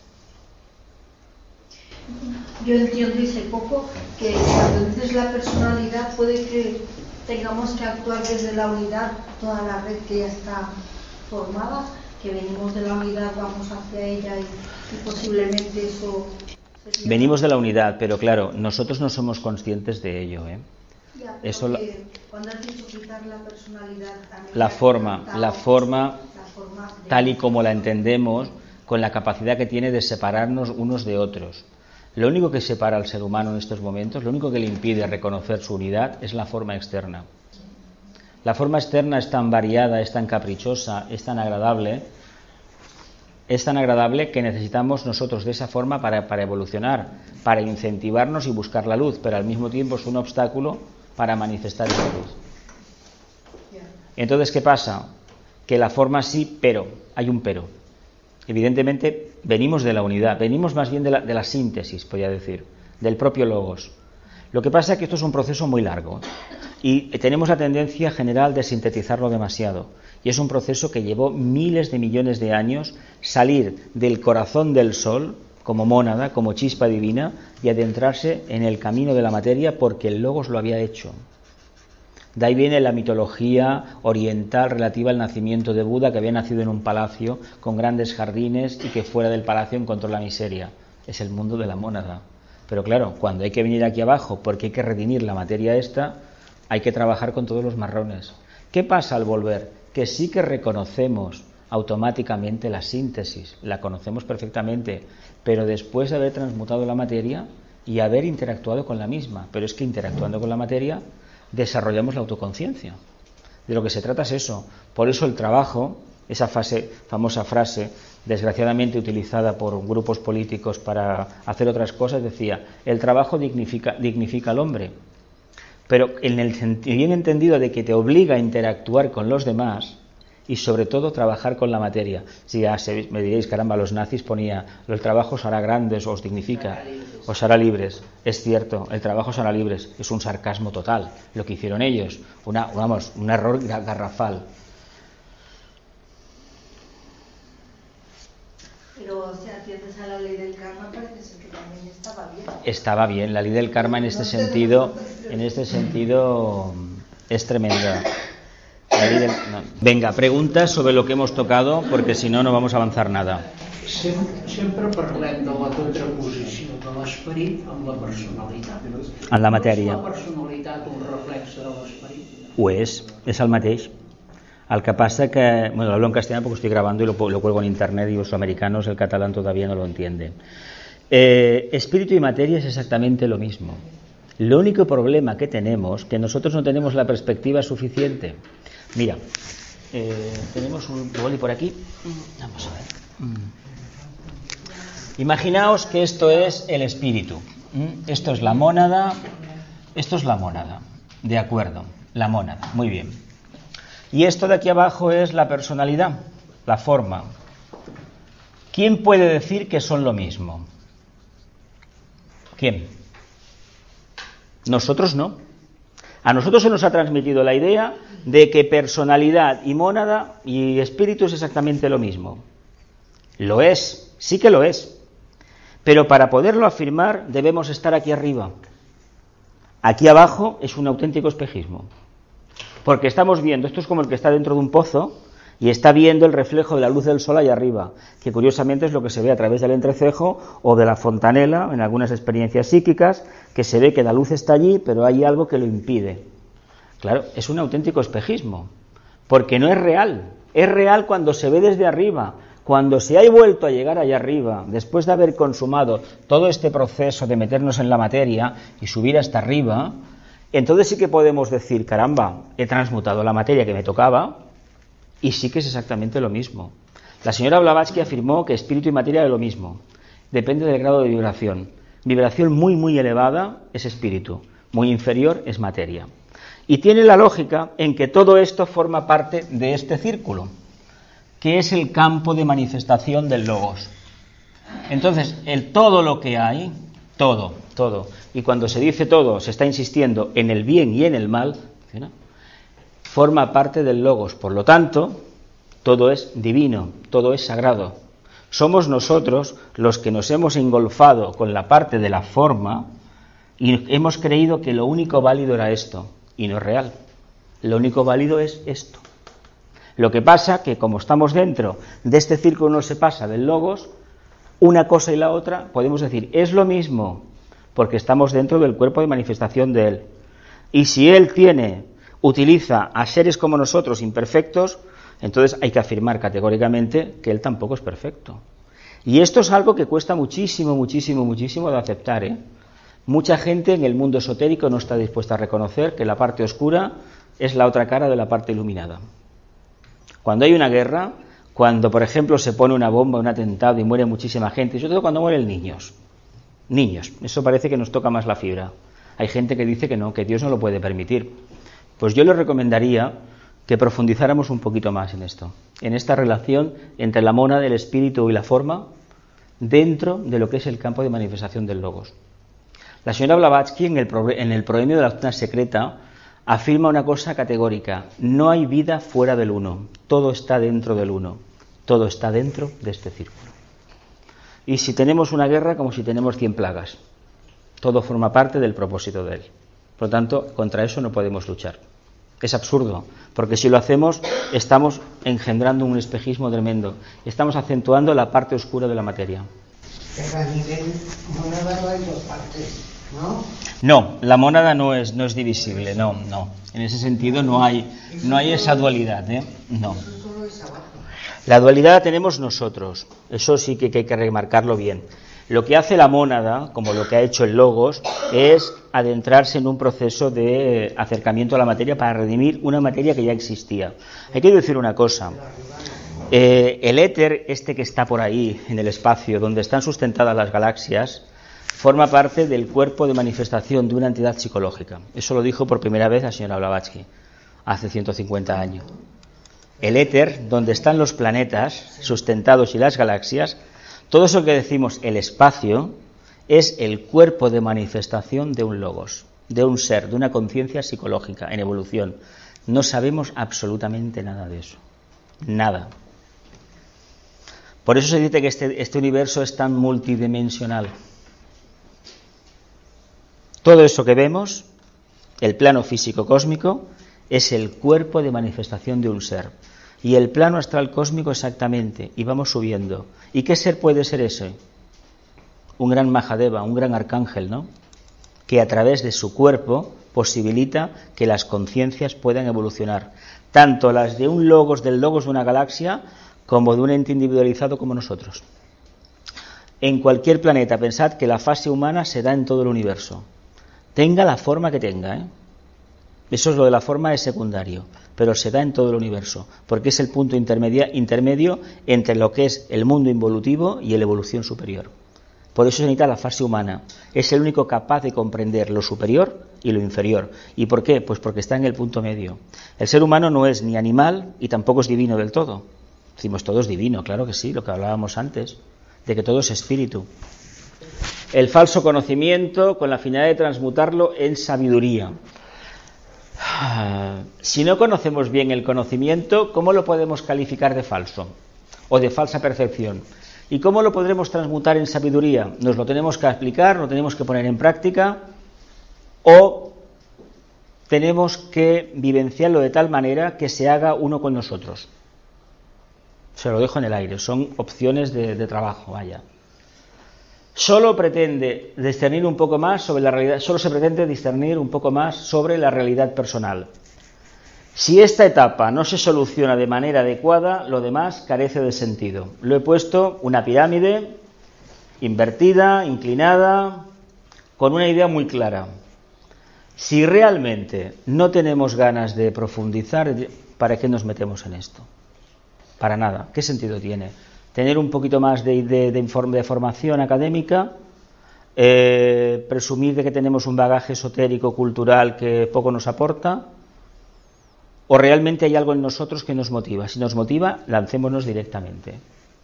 Yo entiendo y sé poco que cuando dices la personalidad puede que tengamos que actuar desde la unidad, toda la red que ya está formada, que venimos de la unidad, vamos hacia ella y, y posiblemente eso... Sería... Venimos de la unidad, pero claro, nosotros no somos conscientes de ello, ¿eh? Ya, eso la... cuando has dicho quitar la personalidad... La forma, la forma, la forma de... tal y como la entendemos, con la capacidad que tiene de separarnos unos de otros. Lo único que separa al ser humano en estos momentos, lo único que le impide reconocer su unidad es la forma externa. La forma externa es tan variada, es tan caprichosa, es tan agradable, es tan agradable que necesitamos nosotros de esa forma para, para evolucionar, para incentivarnos y buscar la luz, pero al mismo tiempo es un obstáculo para manifestar esa luz. Entonces, ¿qué pasa? Que la forma sí, pero, hay un pero. Evidentemente venimos de la unidad, venimos más bien de la, de la síntesis, podría decir, del propio logos. Lo que pasa es que esto es un proceso muy largo y tenemos la tendencia general de sintetizarlo demasiado. Y es un proceso que llevó miles de millones de años salir del corazón del sol, como mónada, como chispa divina, y adentrarse en el camino de la materia porque el logos lo había hecho. De ahí viene la mitología oriental relativa al nacimiento de Buda, que había nacido en un palacio con grandes jardines y que fuera del palacio encontró la miseria. es el mundo de la mónada. Pero claro, cuando hay que venir aquí abajo porque hay que redimir la materia esta, hay que trabajar con todos los marrones. ¿Qué pasa al volver? Que sí que reconocemos automáticamente la síntesis, la conocemos perfectamente, pero después de haber transmutado la materia y haber interactuado con la misma. Pero es que interactuando con la materia desarrollamos la autoconciencia. De lo que se trata es eso. Por eso el trabajo, esa fase, famosa frase, desgraciadamente utilizada por grupos políticos para hacer otras cosas, decía, el trabajo dignifica, dignifica al hombre. Pero en el bien entendido de que te obliga a interactuar con los demás y sobre todo trabajar con la materia. Si ya se, me diréis, caramba, los nazis ponía, el trabajo os hará grandes, os dignifica, os hará libres. Es cierto, el trabajo os hará libres. Es un sarcasmo total lo que hicieron ellos. Una, vamos, un error garrafal. Pero, o sea, atiendes a la ley del karma, parece ser que también estaba bien. Estaba bien, la ley del karma en este sentido, en este sentido es tremenda. La ley del, no. Venga, preguntas sobre lo que hemos tocado, porque si no, no vamos a avanzar nada. Sempre, sempre parlem de la contraposició de l'esperit amb la personalitat. En la matèria. No és la personalitat un reflex de l'esperit? Ho és, és el mateix. El que pasa que, bueno, lo hablo en castellano porque estoy grabando y lo, lo cuelgo en internet y los americanos el catalán todavía no lo entienden. Eh, espíritu y materia es exactamente lo mismo. Lo único problema que tenemos, que nosotros no tenemos la perspectiva suficiente. Mira, eh, tenemos un boli por aquí. Vamos a ver. Imaginaos que esto es el espíritu. Esto es la mónada. Esto es la mónada. De acuerdo, la mónada. Muy bien. Y esto de aquí abajo es la personalidad, la forma. ¿Quién puede decir que son lo mismo? ¿Quién? Nosotros no. A nosotros se nos ha transmitido la idea de que personalidad y mónada y espíritu es exactamente lo mismo. Lo es, sí que lo es. Pero para poderlo afirmar debemos estar aquí arriba. Aquí abajo es un auténtico espejismo. Porque estamos viendo, esto es como el que está dentro de un pozo y está viendo el reflejo de la luz del sol allá arriba, que curiosamente es lo que se ve a través del entrecejo o de la fontanela, en algunas experiencias psíquicas, que se ve que la luz está allí, pero hay algo que lo impide. Claro, es un auténtico espejismo, porque no es real. Es real cuando se ve desde arriba, cuando se ha vuelto a llegar allá arriba, después de haber consumado todo este proceso de meternos en la materia y subir hasta arriba. Entonces sí que podemos decir, caramba, he transmutado la materia que me tocaba y sí que es exactamente lo mismo. La señora Blavatsky afirmó que espíritu y materia es lo mismo. Depende del grado de vibración. Vibración muy, muy elevada es espíritu, muy inferior es materia. Y tiene la lógica en que todo esto forma parte de este círculo, que es el campo de manifestación del logos. Entonces, el todo lo que hay, todo, todo, y cuando se dice todo, se está insistiendo en el bien y en el mal, ¿no? Forma parte del logos. Por lo tanto, todo es divino, todo es sagrado. Somos nosotros los que nos hemos engolfado con la parte de la forma y hemos creído que lo único válido era esto, y no es real. Lo único válido es esto. Lo que pasa que como estamos dentro de este círculo, no se pasa del logos, una cosa y la otra, podemos decir, es lo mismo, porque estamos dentro del cuerpo de manifestación de él. Y si él tiene, utiliza a seres como nosotros imperfectos, entonces hay que afirmar categóricamente que él tampoco es perfecto. Y esto es algo que cuesta muchísimo, muchísimo, muchísimo de aceptar, ¿eh? Mucha gente en el mundo esotérico no está dispuesta a reconocer que la parte oscura es la otra cara de la parte iluminada. Cuando hay una guerra, cuando por ejemplo se pone una bomba, un atentado y muere muchísima gente, y sobre todo cuando mueren niños, niños, eso parece que nos toca más la fibra. Hay gente que dice que no, que Dios no lo puede permitir. Pues yo les recomendaría que profundizáramos un poquito más en esto, en esta relación entre la mónada, el espíritu y la forma, dentro de lo que es el campo de manifestación del logos. La señora Blavatsky en el, en el Proemio de la Doctrina Secreta afirma una cosa categórica: no hay vida fuera del uno, todo está dentro del uno, todo está dentro de este círculo. Y si tenemos una guerra, como si tenemos cien plagas, todo forma parte del propósito de él. Por lo tanto, contra eso no podemos luchar. Es absurdo, porque si lo hacemos estamos engendrando un espejismo tremendo, estamos acentuando la parte oscura de la materia. Pero a nivel mónada no hay dos partes, ¿no? No, la mónada no es, no es divisible, no, no. En ese sentido no hay, no hay esa dualidad, ¿eh? No. La dualidad la tenemos nosotros, eso sí que, que hay que remarcarlo bien. Lo que hace la mónada, como lo que ha hecho el logos, es adentrarse en un proceso de acercamiento a la materia para redimir una materia que ya existía. Hay que decir una cosa, eh, el éter, este que está por ahí en el espacio, donde están sustentadas las galaxias, forma parte del cuerpo de manifestación de una entidad psicológica. Eso lo dijo por primera vez la señora Blavatsky, hace ciento cincuenta años. El éter, donde están los planetas sustentados y las galaxias, todo eso que decimos el espacio, es el cuerpo de manifestación de un logos, de un ser, de una conciencia psicológica en evolución. No sabemos absolutamente nada de eso. Nada. Por eso se dice que este, este universo es tan multidimensional. Todo eso que vemos, el plano físico cósmico, es el cuerpo de manifestación de un ser. Y el plano astral cósmico exactamente, y vamos subiendo. ¿Y qué ser puede ser ese? Un gran Mahadeva, un gran arcángel, ¿no? Que a través de su cuerpo posibilita que las conciencias puedan evolucionar. Tanto las de un logos, del logos de una galaxia, como de un ente individualizado como nosotros. En cualquier planeta, pensad que la fase humana se da en todo el universo. Tenga la forma que tenga, ¿eh? Eso es lo de la forma, es secundario, pero se da en todo el universo, porque es el punto intermedia, intermedio entre lo que es el mundo involutivo y la evolución superior. Por eso se necesita la fase humana. Es el único capaz de comprender lo superior y lo inferior. ¿Y por qué? Pues porque está en el punto medio. El ser humano no es ni animal y tampoco es divino del todo. Decimos, todo es divino, claro que sí, lo que hablábamos antes, de que todo es espíritu. El falso conocimiento con la finalidad de transmutarlo en sabiduría. Si no conocemos bien el conocimiento, ¿cómo lo podemos calificar de falso o de falsa percepción? ¿Y cómo lo podremos transmutar en sabiduría? ¿Nos lo tenemos que aplicar, lo tenemos que poner en práctica o tenemos que vivenciarlo de tal manera que se haga uno con nosotros? Se lo dejo en el aire, son opciones de, de trabajo, vaya. Solo pretende discernir un poco más sobre la realidad, solo se pretende discernir un poco más sobre la realidad personal. Si esta etapa no se soluciona de manera adecuada, lo demás carece de sentido. Lo he puesto una pirámide invertida, inclinada, con una idea muy clara. Si realmente no tenemos ganas de profundizar, ¿para qué nos metemos en esto? Para nada. ¿Qué sentido tiene? Tener un poquito más de, de, de, informe, de formación académica, eh, presumir de que tenemos un bagaje esotérico, cultural que poco nos aporta, o realmente hay algo en nosotros que nos motiva. Si nos motiva, lancémonos directamente.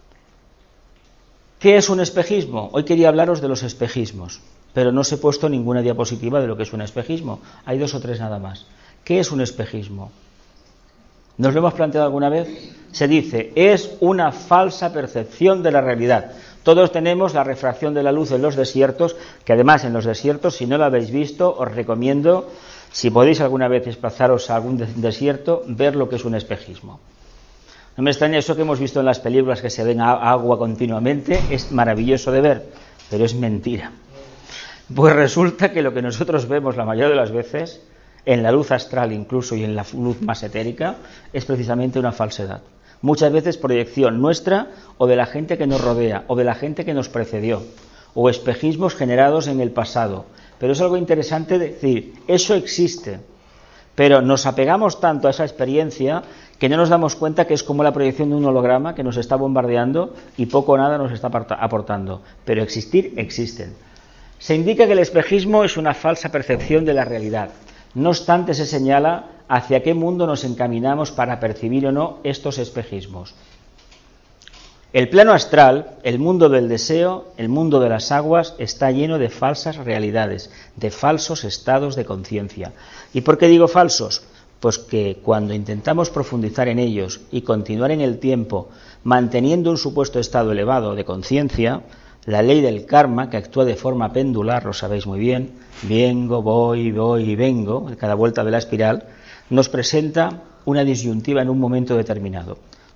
¿Qué es un espejismo? Hoy quería hablaros de los espejismos, pero no os he puesto ninguna diapositiva de lo que es un espejismo. Hay dos o tres nada más. ¿Qué es un espejismo? ¿Nos lo hemos planteado alguna vez? Se dice, es una falsa percepción de la realidad. Todos tenemos la refracción de la luz en los desiertos, que además en los desiertos, si no lo habéis visto, os recomiendo, si podéis alguna vez desplazaros a algún desierto, ver lo que es un espejismo. No me extraña eso que hemos visto en las películas, que se ven agua continuamente, es maravilloso de ver, pero es mentira. Pues resulta que lo que nosotros vemos la mayoría de las veces, en la luz astral incluso y en la luz más etérica, es precisamente una falsedad. Muchas veces proyección nuestra o de la gente que nos rodea o de la gente que nos precedió, o espejismos generados en el pasado. Pero es algo interesante decir, eso existe, pero nos apegamos tanto a esa experiencia que no nos damos cuenta que es como la proyección de un holograma que nos está bombardeando y poco o nada nos está aportando. Pero existir, existen. Se indica que el espejismo es una falsa percepción de la realidad. No obstante, se señala hacia qué mundo nos encaminamos para percibir o no estos espejismos. El plano astral, el mundo del deseo, el mundo de las aguas, está lleno de falsas realidades, de falsos estados de conciencia. ¿Y por qué digo falsos? Pues que cuando intentamos profundizar en ellos y continuar en el tiempo, manteniendo un supuesto estado elevado de conciencia, la ley del karma, que actúa de forma pendular, lo sabéis muy bien, vengo, voy, voy y vengo, en cada vuelta de la espiral, nos presenta una disyuntiva en un momento determinado.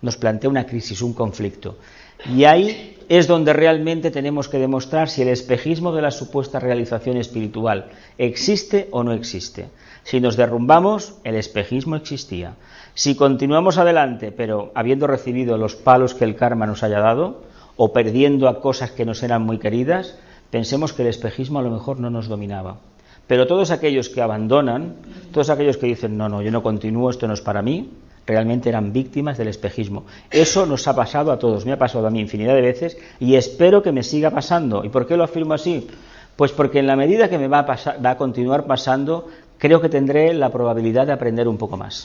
nos plantea una crisis, un conflicto. Y ahí es donde realmente tenemos que demostrar si el espejismo de la supuesta realización espiritual existe o no existe. Si nos derrumbamos, el espejismo existía. Si continuamos adelante, pero habiendo recibido los palos que el karma nos haya dado, o perdiendo a cosas que nos eran muy queridas, pensemos que el espejismo a lo mejor no nos dominaba. Pero todos aquellos que abandonan, todos aquellos que dicen, no, no, yo no continúo, esto no es para mí, realmente eran víctimas del espejismo. Eso nos ha pasado a todos, me ha pasado a mí infinidad de veces y espero que me siga pasando. ¿Y por qué lo afirmo así? Pues porque en la medida que me va a, pasar, va a continuar pasando, creo que tendré la probabilidad de aprender un poco más.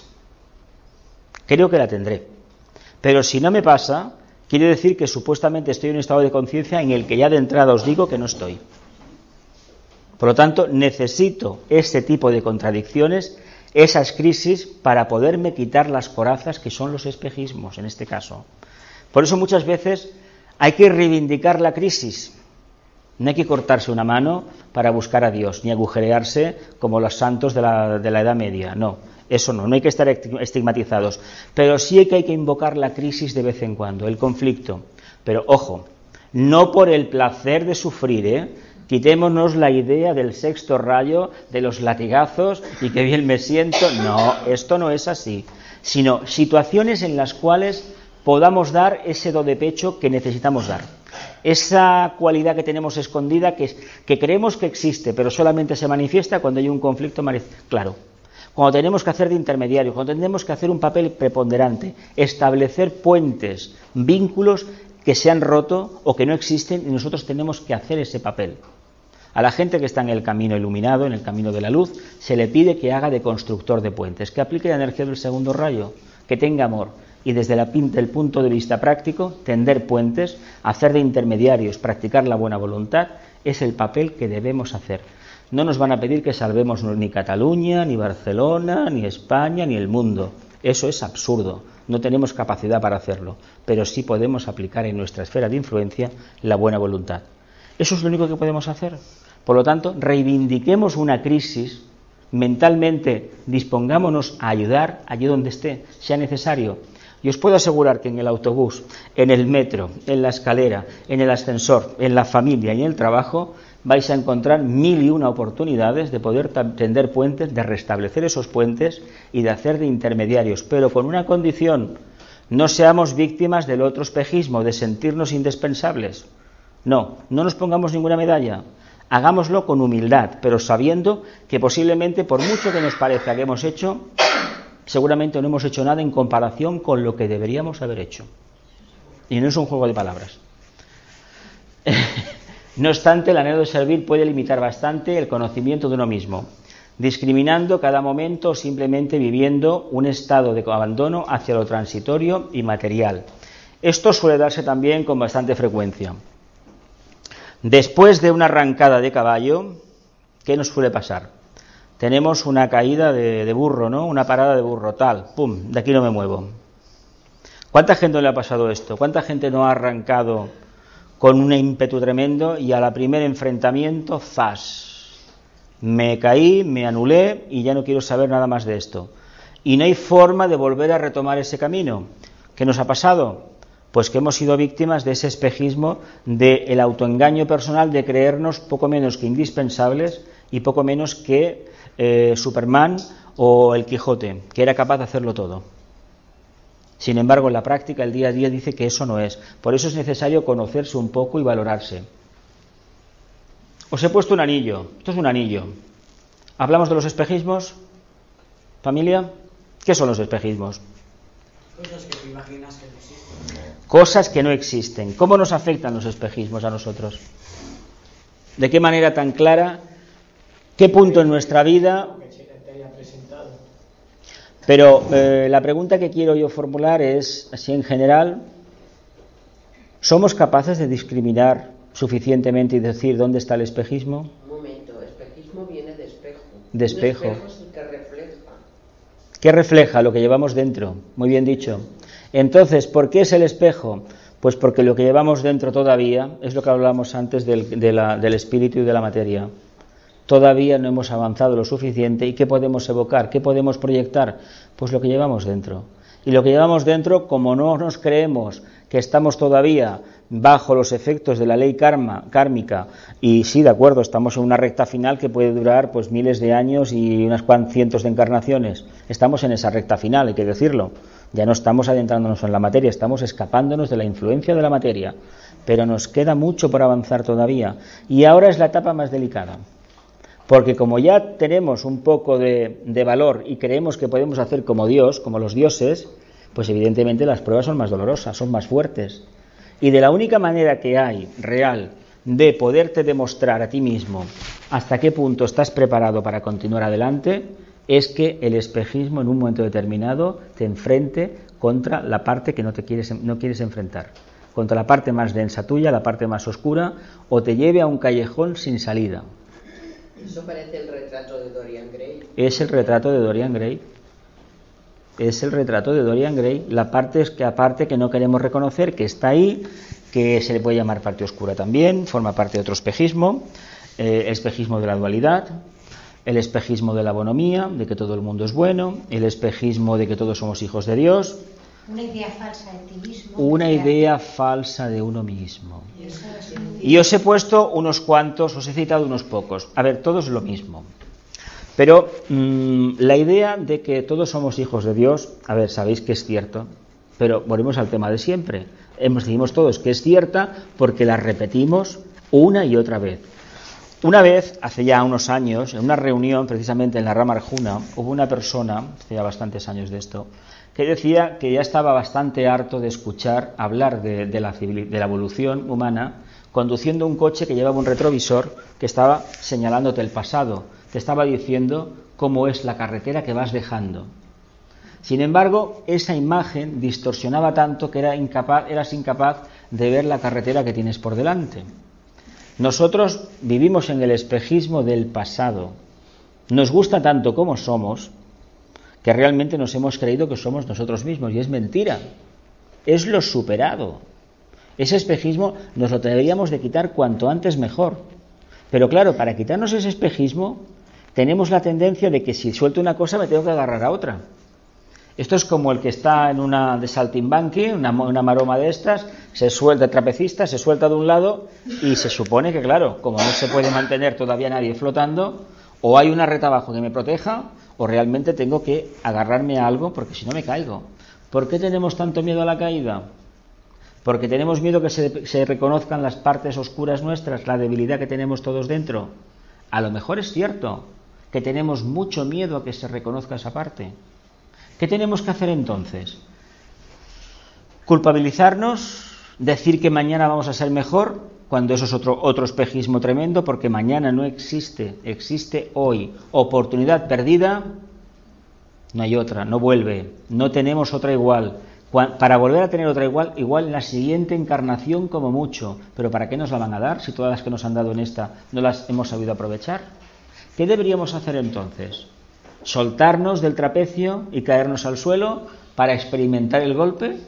Creo que la tendré. Pero si no me pasa, quiere decir que supuestamente estoy en un estado de conciencia en el que ya de entrada os digo que no estoy. Por lo tanto, necesito ese tipo de contradicciones, esas crisis, para poderme quitar las corazas que son los espejismos, en este caso. Por eso muchas veces hay que reivindicar la crisis. No hay que cortarse una mano para buscar a Dios, ni agujerearse como los santos de la, de la Edad Media. No, eso no, no hay que estar estigmatizados. Pero sí que hay que invocar la crisis de vez en cuando, el conflicto. Pero ojo, no por el placer de sufrir, ¿eh? Quitémonos la idea del sexto rayo, de los latigazos y que bien me siento. No, esto no es así. Sino situaciones en las cuales podamos dar ese do de pecho que necesitamos dar. Esa cualidad que tenemos escondida, que, que creemos que existe, pero solamente se manifiesta cuando hay un conflicto claro. Cuando tenemos que hacer de intermediario, cuando tenemos que hacer un papel preponderante, establecer puentes, vínculos que se han roto o que no existen y nosotros tenemos que hacer ese papel. A la gente que está en el camino iluminado, en el camino de la luz, se le pide que haga de constructor de puentes, que aplique la energía del segundo rayo, que tenga amor y desde la, el punto de vista práctico, tender puentes, hacer de intermediarios, practicar la buena voluntad, es el papel que debemos hacer. No nos van a pedir que salvemos ni Cataluña, ni Barcelona, ni España, ni el mundo. Eso es absurdo. No tenemos capacidad para hacerlo, pero sí podemos aplicar en nuestra esfera de influencia la buena voluntad. Eso es lo único que podemos hacer. Por lo tanto, reivindiquemos una crisis, mentalmente dispongámonos a ayudar allí donde esté, sea necesario. Y os puedo asegurar que en el autobús, en el metro, en la escalera, en el ascensor, en la familia y en el trabajo, vais a encontrar mil y una oportunidades de poder tender puentes, de restablecer esos puentes y de hacer de intermediarios, pero con una condición: no seamos víctimas del otro espejismo, de sentirnos indispensables. No, no nos pongamos ninguna medalla, hagámoslo con humildad, pero sabiendo que posiblemente, por mucho que nos parezca que hemos hecho, seguramente no hemos hecho nada en comparación con lo que deberíamos haber hecho. Y no es un juego de palabras. No obstante, el anhelo de servir puede limitar bastante el conocimiento de uno mismo, discriminando cada momento o simplemente viviendo un estado de abandono hacia lo transitorio y material. Esto suele darse también con bastante frecuencia. Después de una arrancada de caballo, ¿qué nos suele pasar? Tenemos una caída de, de burro, ¿no? Una parada de burro, tal, pum, de aquí no me muevo. ¿Cuánta gente le ha pasado esto? ¿Cuánta gente no ha arrancado con un ímpetu tremendo y a la primer enfrentamiento, ¡zas! Me caí, me anulé y ya no quiero saber nada más de esto? Y no hay forma de volver a retomar ese camino. ¿Qué nos ha pasado? Pues que hemos sido víctimas de ese espejismo, del autoengaño personal, de creernos poco menos que indispensables y poco menos que eh, Superman o el Quijote, que era capaz de hacerlo todo. Sin embargo, en la práctica, el día a día dice que eso no es. Por eso es necesario conocerse un poco y valorarse. Os he puesto un anillo. Esto es un anillo. ¿Hablamos de los espejismos? ¿Familia? ¿Qué son los espejismos? Cosas que te imaginas que no existen. Cosas que no existen. ¿Cómo nos afectan los espejismos a nosotros? ¿De qué manera tan clara? ¿Qué punto en nuestra vida? Pero eh, la pregunta que quiero yo formular es, así en general, ¿somos capaces de discriminar suficientemente y decir dónde está el espejismo? Un momento, espejismo viene de espejo. De espejo. Un espejo es el que refleja. ¿Qué refleja? Lo que llevamos dentro. Muy bien dicho. Entonces, ¿por qué es el espejo? Pues porque lo que llevamos dentro todavía, es lo que hablábamos antes del, de la, del espíritu y de la materia. Todavía no hemos avanzado lo suficiente. ¿Y qué podemos evocar? ¿Qué podemos proyectar? Pues lo que llevamos dentro. Y lo que llevamos dentro, como no nos creemos que estamos todavía bajo los efectos de la ley karma, kármica, y sí, de acuerdo, estamos en una recta final que puede durar pues miles de años y unas cuantas cientos de encarnaciones. Estamos en esa recta final, hay que decirlo. Ya no estamos adentrándonos en la materia, estamos escapándonos de la influencia de la materia. Pero nos queda mucho por avanzar todavía. Y ahora es la etapa más delicada. Porque como ya tenemos un poco de, de valor y creemos que podemos hacer como Dios, como los dioses, pues evidentemente las pruebas son más dolorosas, son más fuertes. Y de la única manera que hay, real, de poderte demostrar a ti mismo hasta qué punto estás preparado para continuar adelante, es que el espejismo en un momento determinado te enfrente contra la parte que no te quieres, no quieres enfrentar, contra la parte más densa tuya, la parte más oscura, o te lleve a un callejón sin salida. Eso parece el retrato de Dorian Gray. Es el retrato de Dorian Gray. Es el retrato de Dorian Gray. La parte es que aparte que no queremos reconocer, que está ahí, que se le puede llamar parte oscura también, forma parte de otro espejismo, eh, el espejismo de la dualidad, el espejismo de la bonomía, de que todo el mundo es bueno, el espejismo de que todos somos hijos de Dios. Una idea falsa de ti mismo. Una idea falsa de uno mismo. Y os he puesto unos cuantos, os he citado unos pocos. A ver, todo es lo mismo. Pero mmm, la idea de que todos somos hijos de Dios, a ver, sabéis que es cierto, pero volvemos al tema de siempre. Hemos, decimos todos que es cierta porque la repetimos una y otra vez. Una vez, hace ya unos años, en una reunión precisamente en la Rama Arjuna, hubo una persona, hace ya bastantes años de esto, que decía que ya estaba bastante harto de escuchar hablar de, de, la, de la evolución humana conduciendo un coche que llevaba un retrovisor que estaba señalándote el pasado, te estaba diciendo cómo es la carretera que vas dejando. Sin embargo, esa imagen distorsionaba tanto que era incapaz, eras incapaz de ver la carretera que tienes por delante. Nosotros vivimos en el espejismo del pasado. Nos gusta tanto como somos que realmente nos hemos creído que somos nosotros mismos, y es mentira. Es lo superado. Ese espejismo nos lo deberíamos de quitar cuanto antes mejor. Pero claro, para quitarnos ese espejismo tenemos la tendencia de que si suelto una cosa me tengo que agarrar a otra. Esto es como el que está en una de saltimbanqui, una, una maroma de estas, se suelta, trapecista, se suelta de un lado y se supone que, claro, como no se puede mantener todavía nadie flotando, o hay una reta abajo que me proteja, o realmente tengo que agarrarme a algo porque si no me caigo. ¿Por qué tenemos tanto miedo a la caída? Porque tenemos miedo que se, se reconozcan las partes oscuras nuestras, la debilidad que tenemos todos dentro. A lo mejor es cierto que tenemos mucho miedo a que se reconozca esa parte. ¿Qué tenemos que hacer entonces? ¿Culpabilizarnos? ¿Decir que mañana vamos a ser mejor? Cuando eso es otro, otro espejismo tremendo, porque mañana no existe, existe hoy. Oportunidad perdida, no hay otra, no vuelve, no tenemos otra igual. Para volver a tener otra igual, igual en la siguiente encarnación como mucho. Pero ¿para qué nos la van a dar si todas las que nos han dado en esta no las hemos sabido aprovechar? ¿Qué deberíamos hacer entonces? ¿Soltarnos del trapecio y caernos al suelo para experimentar el golpe?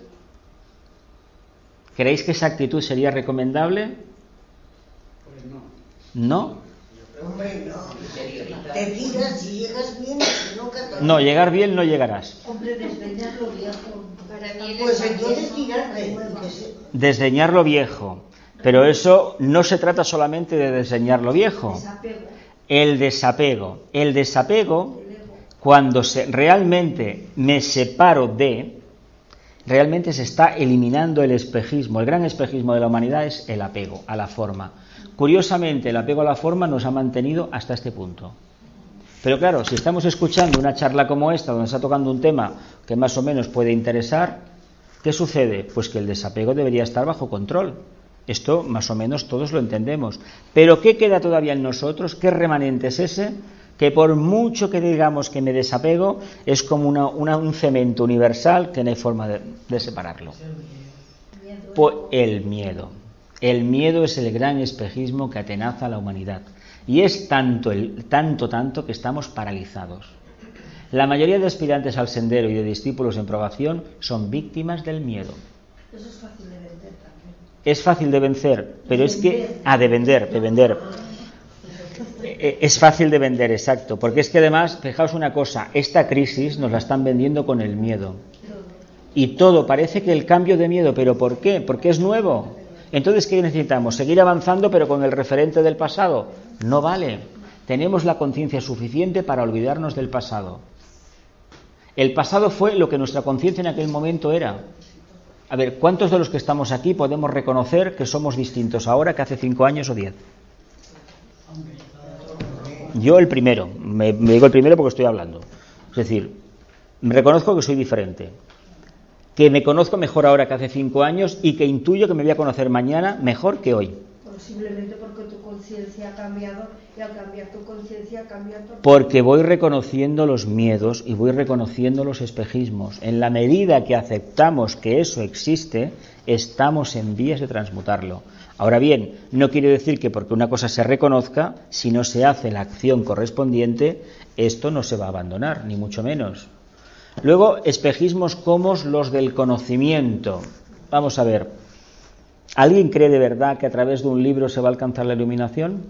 ¿Creéis que esa actitud sería recomendable? Pues no. ¿No? Hombre, no. Te tiras y llegas bien, nunca te... No, llegar bien no llegarás. Hombre, desdeñar lo viejo. Para mí el Pues entonces tirarte. Desdeñar lo viejo. Pero eso no se trata solamente de desdeñar lo viejo. Desapego. El desapego. El desapego, cuando se, realmente me separo de, realmente se está eliminando el espejismo. El gran espejismo de la humanidad es el apego a la forma. Curiosamente, el apego a la forma nos ha mantenido hasta este punto. Pero claro, si estamos escuchando una charla como esta, donde está tocando un tema que más o menos puede interesar, ¿qué sucede? Pues que el desapego debería estar bajo control. Esto más o menos todos lo entendemos. Pero ¿qué queda todavía en nosotros? ¿Qué remanente es ese? Que por mucho que digamos que me desapego, es como una, una, un cemento universal que no hay forma de, de separarlo. Pues el miedo. El miedo es el gran espejismo que atenaza a la humanidad. Y es tanto, el, tanto, tanto que estamos paralizados. La mayoría de aspirantes al sendero y de discípulos en probación son víctimas del miedo. Eso es fácil de vender también. Es fácil de vencer, pero es que... Ah, de vender, de vender. Es fácil de vender, exacto. Porque es que además, fijaos una cosa, esta crisis nos la están vendiendo con el miedo. Y todo parece que el cambio de miedo, ¿pero por qué? Porque es nuevo. Entonces, ¿qué necesitamos? ¿Seguir avanzando pero con el referente del pasado? No vale. Tenemos la conciencia suficiente para olvidarnos del pasado. El pasado fue lo que nuestra conciencia en aquel momento era. A ver, ¿cuántos de los que estamos aquí podemos reconocer que somos distintos ahora que hace cinco años o diez? Yo el primero, me, me digo el primero porque estoy hablando. Es decir, me reconozco que soy diferente, que me conozco mejor ahora que hace cinco años y que intuyo que me voy a conocer mañana mejor que hoy. Simplemente porque tu conciencia ha cambiado y al cambiar tu conciencia cambia todo. Porque voy reconociendo los miedos y voy reconociendo los espejismos. En la medida que aceptamos que eso existe, estamos en vías de transmutarlo. Ahora bien, no quiere decir que porque una cosa se reconozca, si no se hace la acción correspondiente, esto no se va a abandonar, ni mucho menos. Luego, espejismos como los del conocimiento. Vamos a ver, ¿alguien cree de verdad que a través de un libro se va a alcanzar la iluminación?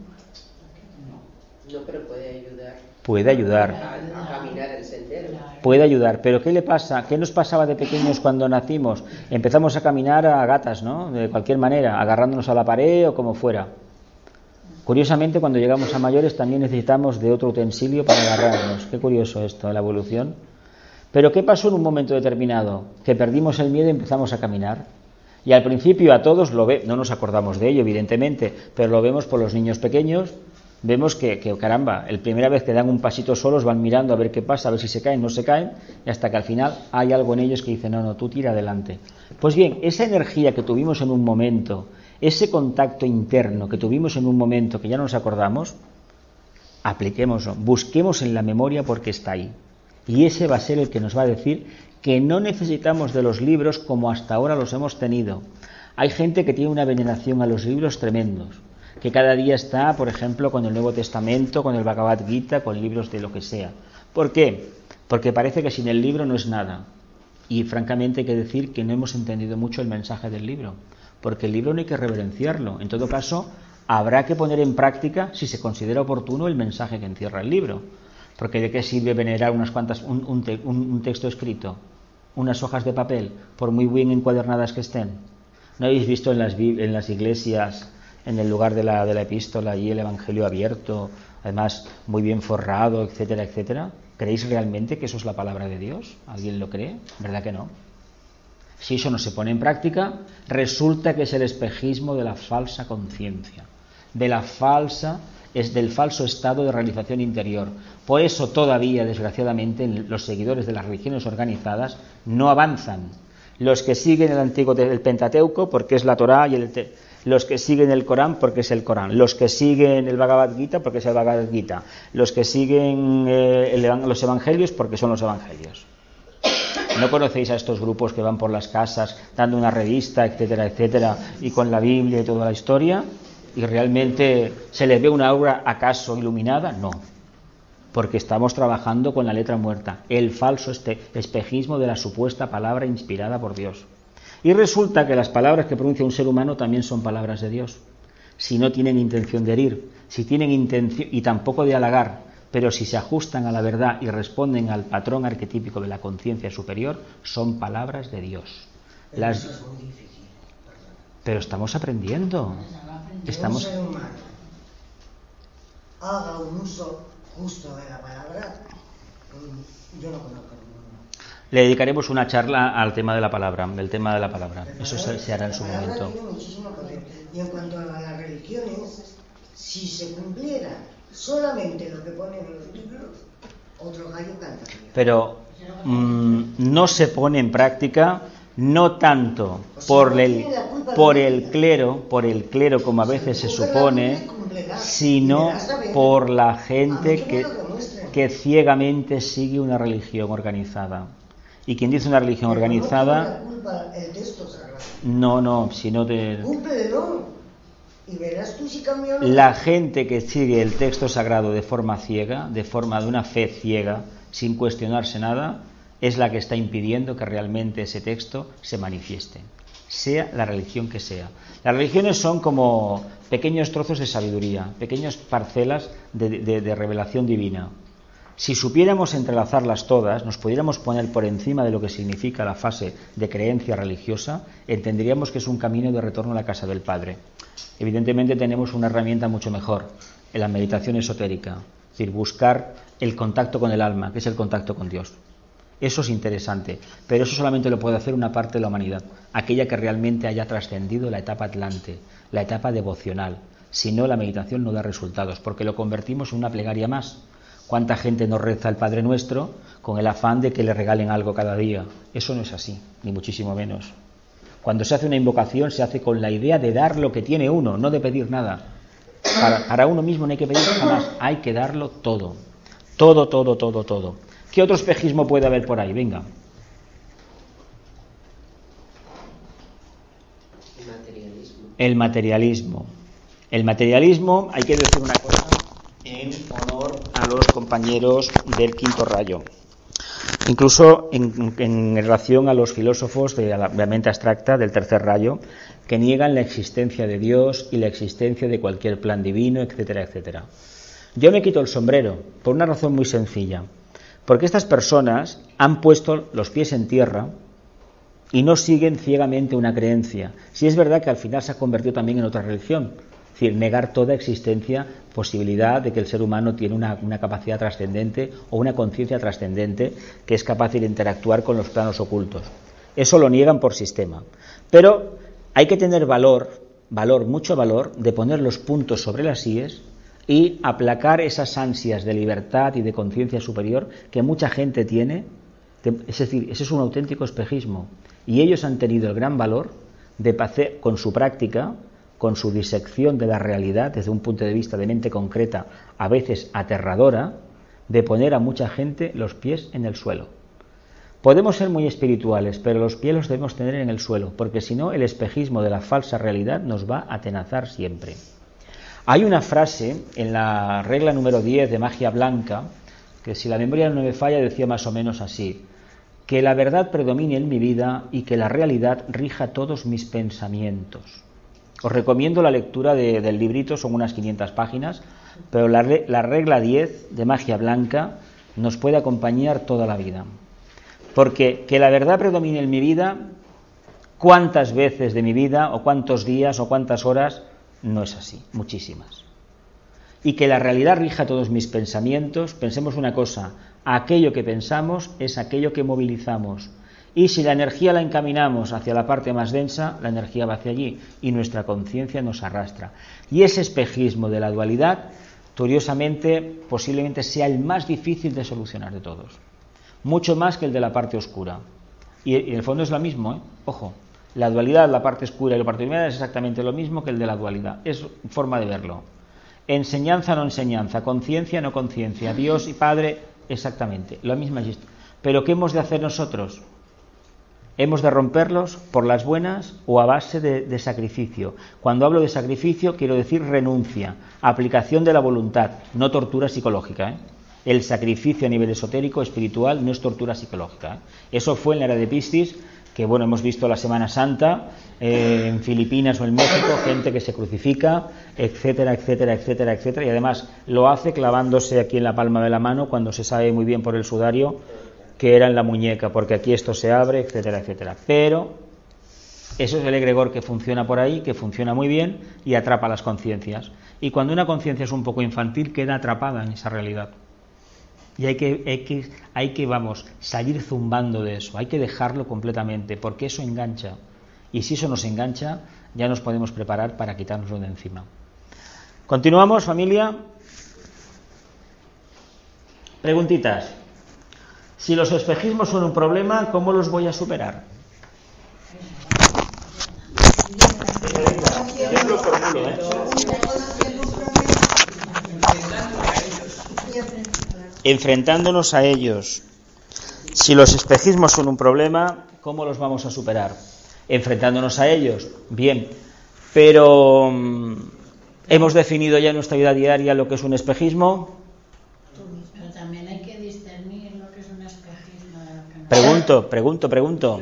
No, pero puede ayudar. Puede ayudar. A, a caminar el sendero. Puede ayudar, pero ¿qué le pasa? ¿Qué nos pasaba de pequeños cuando nacimos? Empezamos a caminar a gatas, ¿no? De cualquier manera, agarrándonos a la pared o como fuera. Curiosamente, cuando llegamos a mayores también necesitamos de otro utensilio para agarrarnos. Qué curioso esto, la evolución. Pero ¿qué pasó en un momento determinado? Que perdimos el miedo y empezamos a caminar. Y al principio a todos lo ve, no nos acordamos de ello, evidentemente, pero lo vemos por los niños pequeños. Vemos que, que, caramba, la primera vez que dan un pasito solos van mirando a ver qué pasa, a ver si se caen, no se caen, y hasta que al final hay algo en ellos que dice, no, no, tú tira adelante. Pues bien, esa energía que tuvimos en un momento, ese contacto interno que tuvimos en un momento que ya no nos acordamos, apliquémoslo, busquemos en la memoria porque está ahí. Y ese va a ser el que nos va a decir que no necesitamos de los libros como hasta ahora los hemos tenido. Hay gente que tiene una veneración a los libros tremendos, que cada día está, por ejemplo, con el Nuevo Testamento, con el Bhagavad Gita, con libros de lo que sea. ¿Por qué? Porque parece que sin el libro no es nada. Y francamente hay que decir que no hemos entendido mucho el mensaje del libro, porque el libro no hay que reverenciarlo. En todo caso, habrá que poner en práctica, si se considera oportuno, el mensaje que encierra el libro. Porque ¿de qué sirve venerar unas cuantas, un, un, te, un, un texto escrito, unas hojas de papel, por muy bien encuadernadas que estén? ¿No habéis visto en las, en las iglesias, en el lugar de la, de la epístola, y el evangelio abierto, además muy bien forrado, etcétera, etcétera? ¿Creéis realmente que eso es la palabra de Dios? ¿Alguien lo cree? ¿Verdad que no? Si eso no se pone en práctica, resulta que es el espejismo de la falsa conciencia, de la falsa, es del falso estado de realización interior. Por eso todavía, desgraciadamente, los seguidores de las religiones organizadas no avanzan. Los que siguen el antiguo el Pentateuco, porque es la Torá, y el te, los que siguen el Corán, porque es el Corán, los que siguen el Bhagavad Gita, porque es el Bhagavad Gita, los que siguen eh, el, los Evangelios, porque son los Evangelios. ¿No conocéis a estos grupos que van por las casas dando una revista, etcétera, etcétera, y con la Biblia y toda la historia? ¿Y realmente se les ve una aura acaso iluminada? No, porque estamos trabajando con la letra muerta, el falso este espejismo de la supuesta palabra inspirada por Dios. Y resulta que las palabras que pronuncia un ser humano también son palabras de Dios, si no tienen intención de herir, si tienen intención, y tampoco de halagar, pero si se ajustan a la verdad y responden al patrón arquetípico de la conciencia superior, son palabras de Dios. Las... Pero estamos aprendiendo. Estamos... Un ser humano haga un uso justo de la palabra, yo no conozco ninguno. Le dedicaremos una charla al tema de la palabra, del tema de la palabra. Eso se, se hará en su momento. Tiene muchísimo poder. Y en cuanto a las religiones, si se cumpliera solamente lo que ponen en los libros, otro gallo cantaría. Pero mmm, no se pone en práctica, no tanto o sea, por no el por el clero, por el clero como a veces se supone, sino por la gente que, que ciegamente sigue una religión organizada. Y quien dice una religión organizada, no, no, sino de y verás tú si cambió la gente que sigue el texto sagrado de forma ciega, de forma de una fe ciega, sin cuestionarse nada, es la que está impidiendo que realmente ese texto se manifieste, sea la religión que sea. Las religiones son como pequeños trozos de sabiduría, pequeñas parcelas de, de, de revelación divina. Si supiéramos entrelazarlas todas, nos pudiéramos poner por encima de lo que significa la fase de creencia religiosa, entenderíamos que es un camino de retorno a la casa del Padre. Evidentemente tenemos una herramienta mucho mejor, en la meditación esotérica, es decir, buscar el contacto con el alma, que es el contacto con Dios. Eso es interesante, pero eso solamente lo puede hacer una parte de la humanidad, aquella que realmente haya trascendido la etapa atlante, la etapa devocional. Si no, la meditación no da resultados, porque lo convertimos en una plegaria más. ¿Cuánta gente nos reza el Padre Nuestro con el afán de que le regalen algo cada día? Eso no es así, ni muchísimo menos. Cuando se hace una invocación se hace con la idea de dar lo que tiene uno, no de pedir nada. Para, para uno mismo no hay que pedir jamás, hay que darlo todo. Todo, todo, todo, todo. ¿Qué otro espejismo puede haber por ahí? Venga. El materialismo. El materialismo. El materialismo, hay que decir una cosa en honor a los compañeros del quinto rayo. Incluso en, en relación a los filósofos de la, de la mente abstracta del tercer rayo, que niegan la existencia de Dios y la existencia de cualquier plan divino, etcétera, etcétera. Yo me quito el sombrero por una razón muy sencilla, porque estas personas han puesto los pies en tierra y no siguen ciegamente una creencia. Si es verdad que al final se ha convertido también en otra religión, es decir, negar toda existencia, posibilidad de que el ser humano tiene una, una capacidad trascendente o una conciencia trascendente que es capaz de interactuar con los planos ocultos. Eso lo niegan por sistema. Pero hay que tener valor, valor, mucho valor, de poner los puntos sobre las íes y aplacar esas ansias de libertad y de conciencia superior que mucha gente tiene. Es decir, ese es un auténtico espejismo. Y ellos han tenido el gran valor de hacer, con su práctica, con su disección de la realidad desde un punto de vista de mente concreta, a veces aterradora, de poner a mucha gente los pies en el suelo. Podemos ser muy espirituales, pero los pies los debemos tener en el suelo, porque si no, el espejismo de la falsa realidad nos va a atenazar siempre. Hay una frase en la regla número diez de Magia Blanca, que si la memoria no me falla decía más o menos así: que la verdad predomine en mi vida y que la realidad rija todos mis pensamientos. Os recomiendo la lectura de, del librito, son unas quinientas páginas, pero la, la regla diez de Magia Blanca nos puede acompañar toda la vida. Porque que la verdad predomine en mi vida, ¿cuántas veces de mi vida, o cuántos días, o cuántas horas? No es así, muchísimas. Y que la realidad rija todos mis pensamientos. Pensemos una cosa, aquello que pensamos es aquello que movilizamos. Y si la energía la encaminamos hacia la parte más densa, la energía va hacia allí y nuestra conciencia nos arrastra. Y ese espejismo de la dualidad, curiosamente, posiblemente sea el más difícil de solucionar de todos. Mucho más que el de la parte oscura. Y en el fondo es lo mismo, ¿eh? Ojo, la dualidad, la parte oscura y la parte luminosa es exactamente lo mismo que el de la dualidad. Es forma de verlo. Enseñanza no enseñanza, conciencia no conciencia, Dios y Padre, exactamente, lo mismo existe. Pero ¿qué hemos de hacer nosotros? ¿Hemos de romperlos por las buenas o a base de, de sacrificio? Cuando hablo de sacrificio quiero decir renuncia, aplicación de la voluntad, no tortura psicológica, ¿eh? El sacrificio a nivel esotérico, espiritual, no es tortura psicológica, ¿eh? Eso fue en la era de Piscis, que bueno, hemos visto la Semana Santa, eh, en Filipinas o en México, gente que se crucifica, etcétera, etcétera, etcétera, etcétera, y además lo hace clavándose aquí en la palma de la mano, cuando se sabe muy bien por el sudario que era en la muñeca, porque aquí esto se abre, etcétera, etcétera. Pero eso es el egregor que funciona por ahí, que funciona muy bien y atrapa las conciencias. Y cuando una conciencia es un poco infantil, queda atrapada en esa realidad. Y hay que, hay que, hay que, vamos, salir zumbando de eso, hay que dejarlo completamente, porque eso engancha. Y si eso nos engancha, ya nos podemos preparar para quitárnoslo de encima. ¿Continuamos, familia? Preguntitas. Si los espejismos son un problema, ¿cómo los voy a superar? Yo lo formulo, ¿eh? Enfrentándonos a ellos. Si los espejismos son un problema, ¿cómo los vamos a superar? Enfrentándonos a ellos, bien, pero ¿hemos definido ya en nuestra vida diaria lo que es un espejismo? Pero también hay que discernir lo que es un espejismo de lo que no. Pregunto, pregunto, pregunto.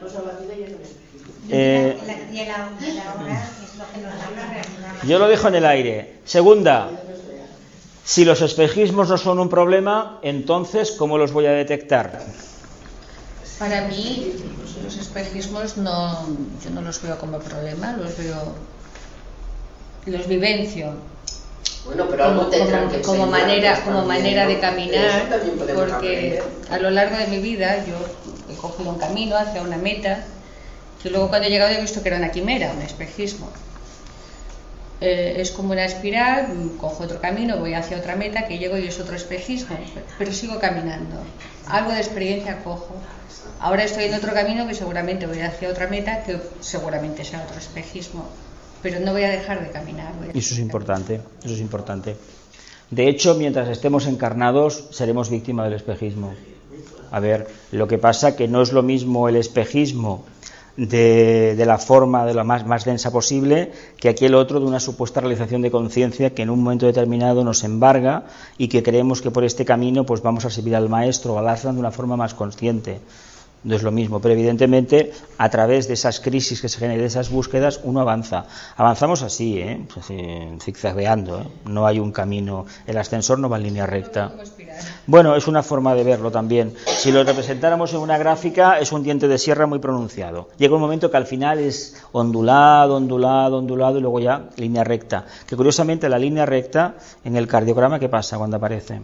Eh, yo lo dejo en el aire. Segunda. Si los espejismos no son un problema, entonces, ¿cómo los voy a detectar? Para mí, los espejismos no, yo no los veo como problema, los veo, los vivencio. Bueno, pero algo tendrán que como manera, como manera de caminar, porque porque a lo largo de mi vida yo he cogido un camino hacia una meta, que luego cuando he llegado he visto que era una quimera, un espejismo. Eh, es como una espiral, cojo otro camino, voy hacia otra meta, que llego y es otro espejismo, pero sigo caminando. Algo de experiencia cojo. Ahora estoy en otro camino que seguramente voy hacia otra meta, que seguramente sea otro espejismo, pero no voy a dejar de caminar. Voy a... Eso es importante, eso es importante. De hecho, mientras estemos encarnados, seremos víctimas del espejismo. A ver, lo que pasa que no es lo mismo el espejismo de, de la forma de la más, más densa posible que aquel otro de una supuesta realización de conciencia que en un momento determinado nos embarga y que creemos que por este camino pues vamos a servir al maestro o al ashram de una forma más consciente. No es lo mismo, pero evidentemente a través de esas crisis que se generan, de esas búsquedas, uno avanza. Avanzamos así, ¿eh? Así, zigzagueando, ¿eh? No hay un camino, el ascensor no va en línea recta. Bueno, es una forma de verlo también. Si lo representáramos en una gráfica, es un diente de sierra muy pronunciado. Llega un momento que al final es ondulado, ondulado, ondulado y luego ya línea recta. Que curiosamente la línea recta en el cardiograma, ¿qué pasa cuando aparece?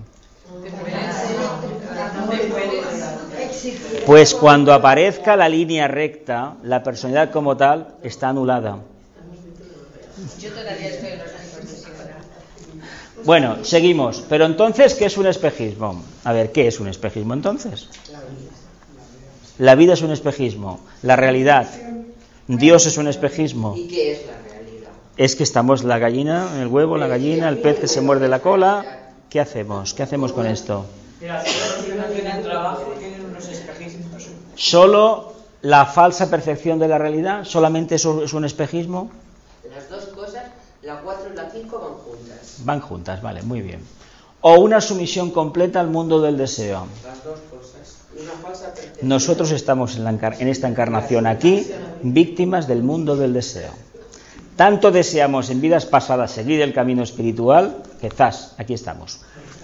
Pues cuando aparezca la línea recta, la personalidad como tal está anulada. Yo todavía estoy en los años de Sigora. Bueno, seguimos. Pero entonces, ¿qué es un espejismo? A ver, ¿qué es un espejismo entonces? La vida es un espejismo. La realidad. Dios es un espejismo. ¿Y qué es la realidad? Es que estamos la gallina, el huevo, la gallina, el pez que se muerde la cola. ¿Qué hacemos? ¿Qué hacemos con esto? Mira, si no tienen trabajo, tienen unos espejismos. ¿Solo la falsa percepción de la realidad? ¿Solamente eso es un espejismo? Las dos cosas, la cuatro y la cinco van juntas. Van juntas, vale, muy bien. O una sumisión completa al mundo del deseo. Las dos cosas. Y una falsa percepción. Nosotros estamos en, la encar- en esta encarnación aquí, víctimas del mundo del deseo. Tanto deseamos en vidas pasadas seguir el camino espiritual, que zas, aquí estamos.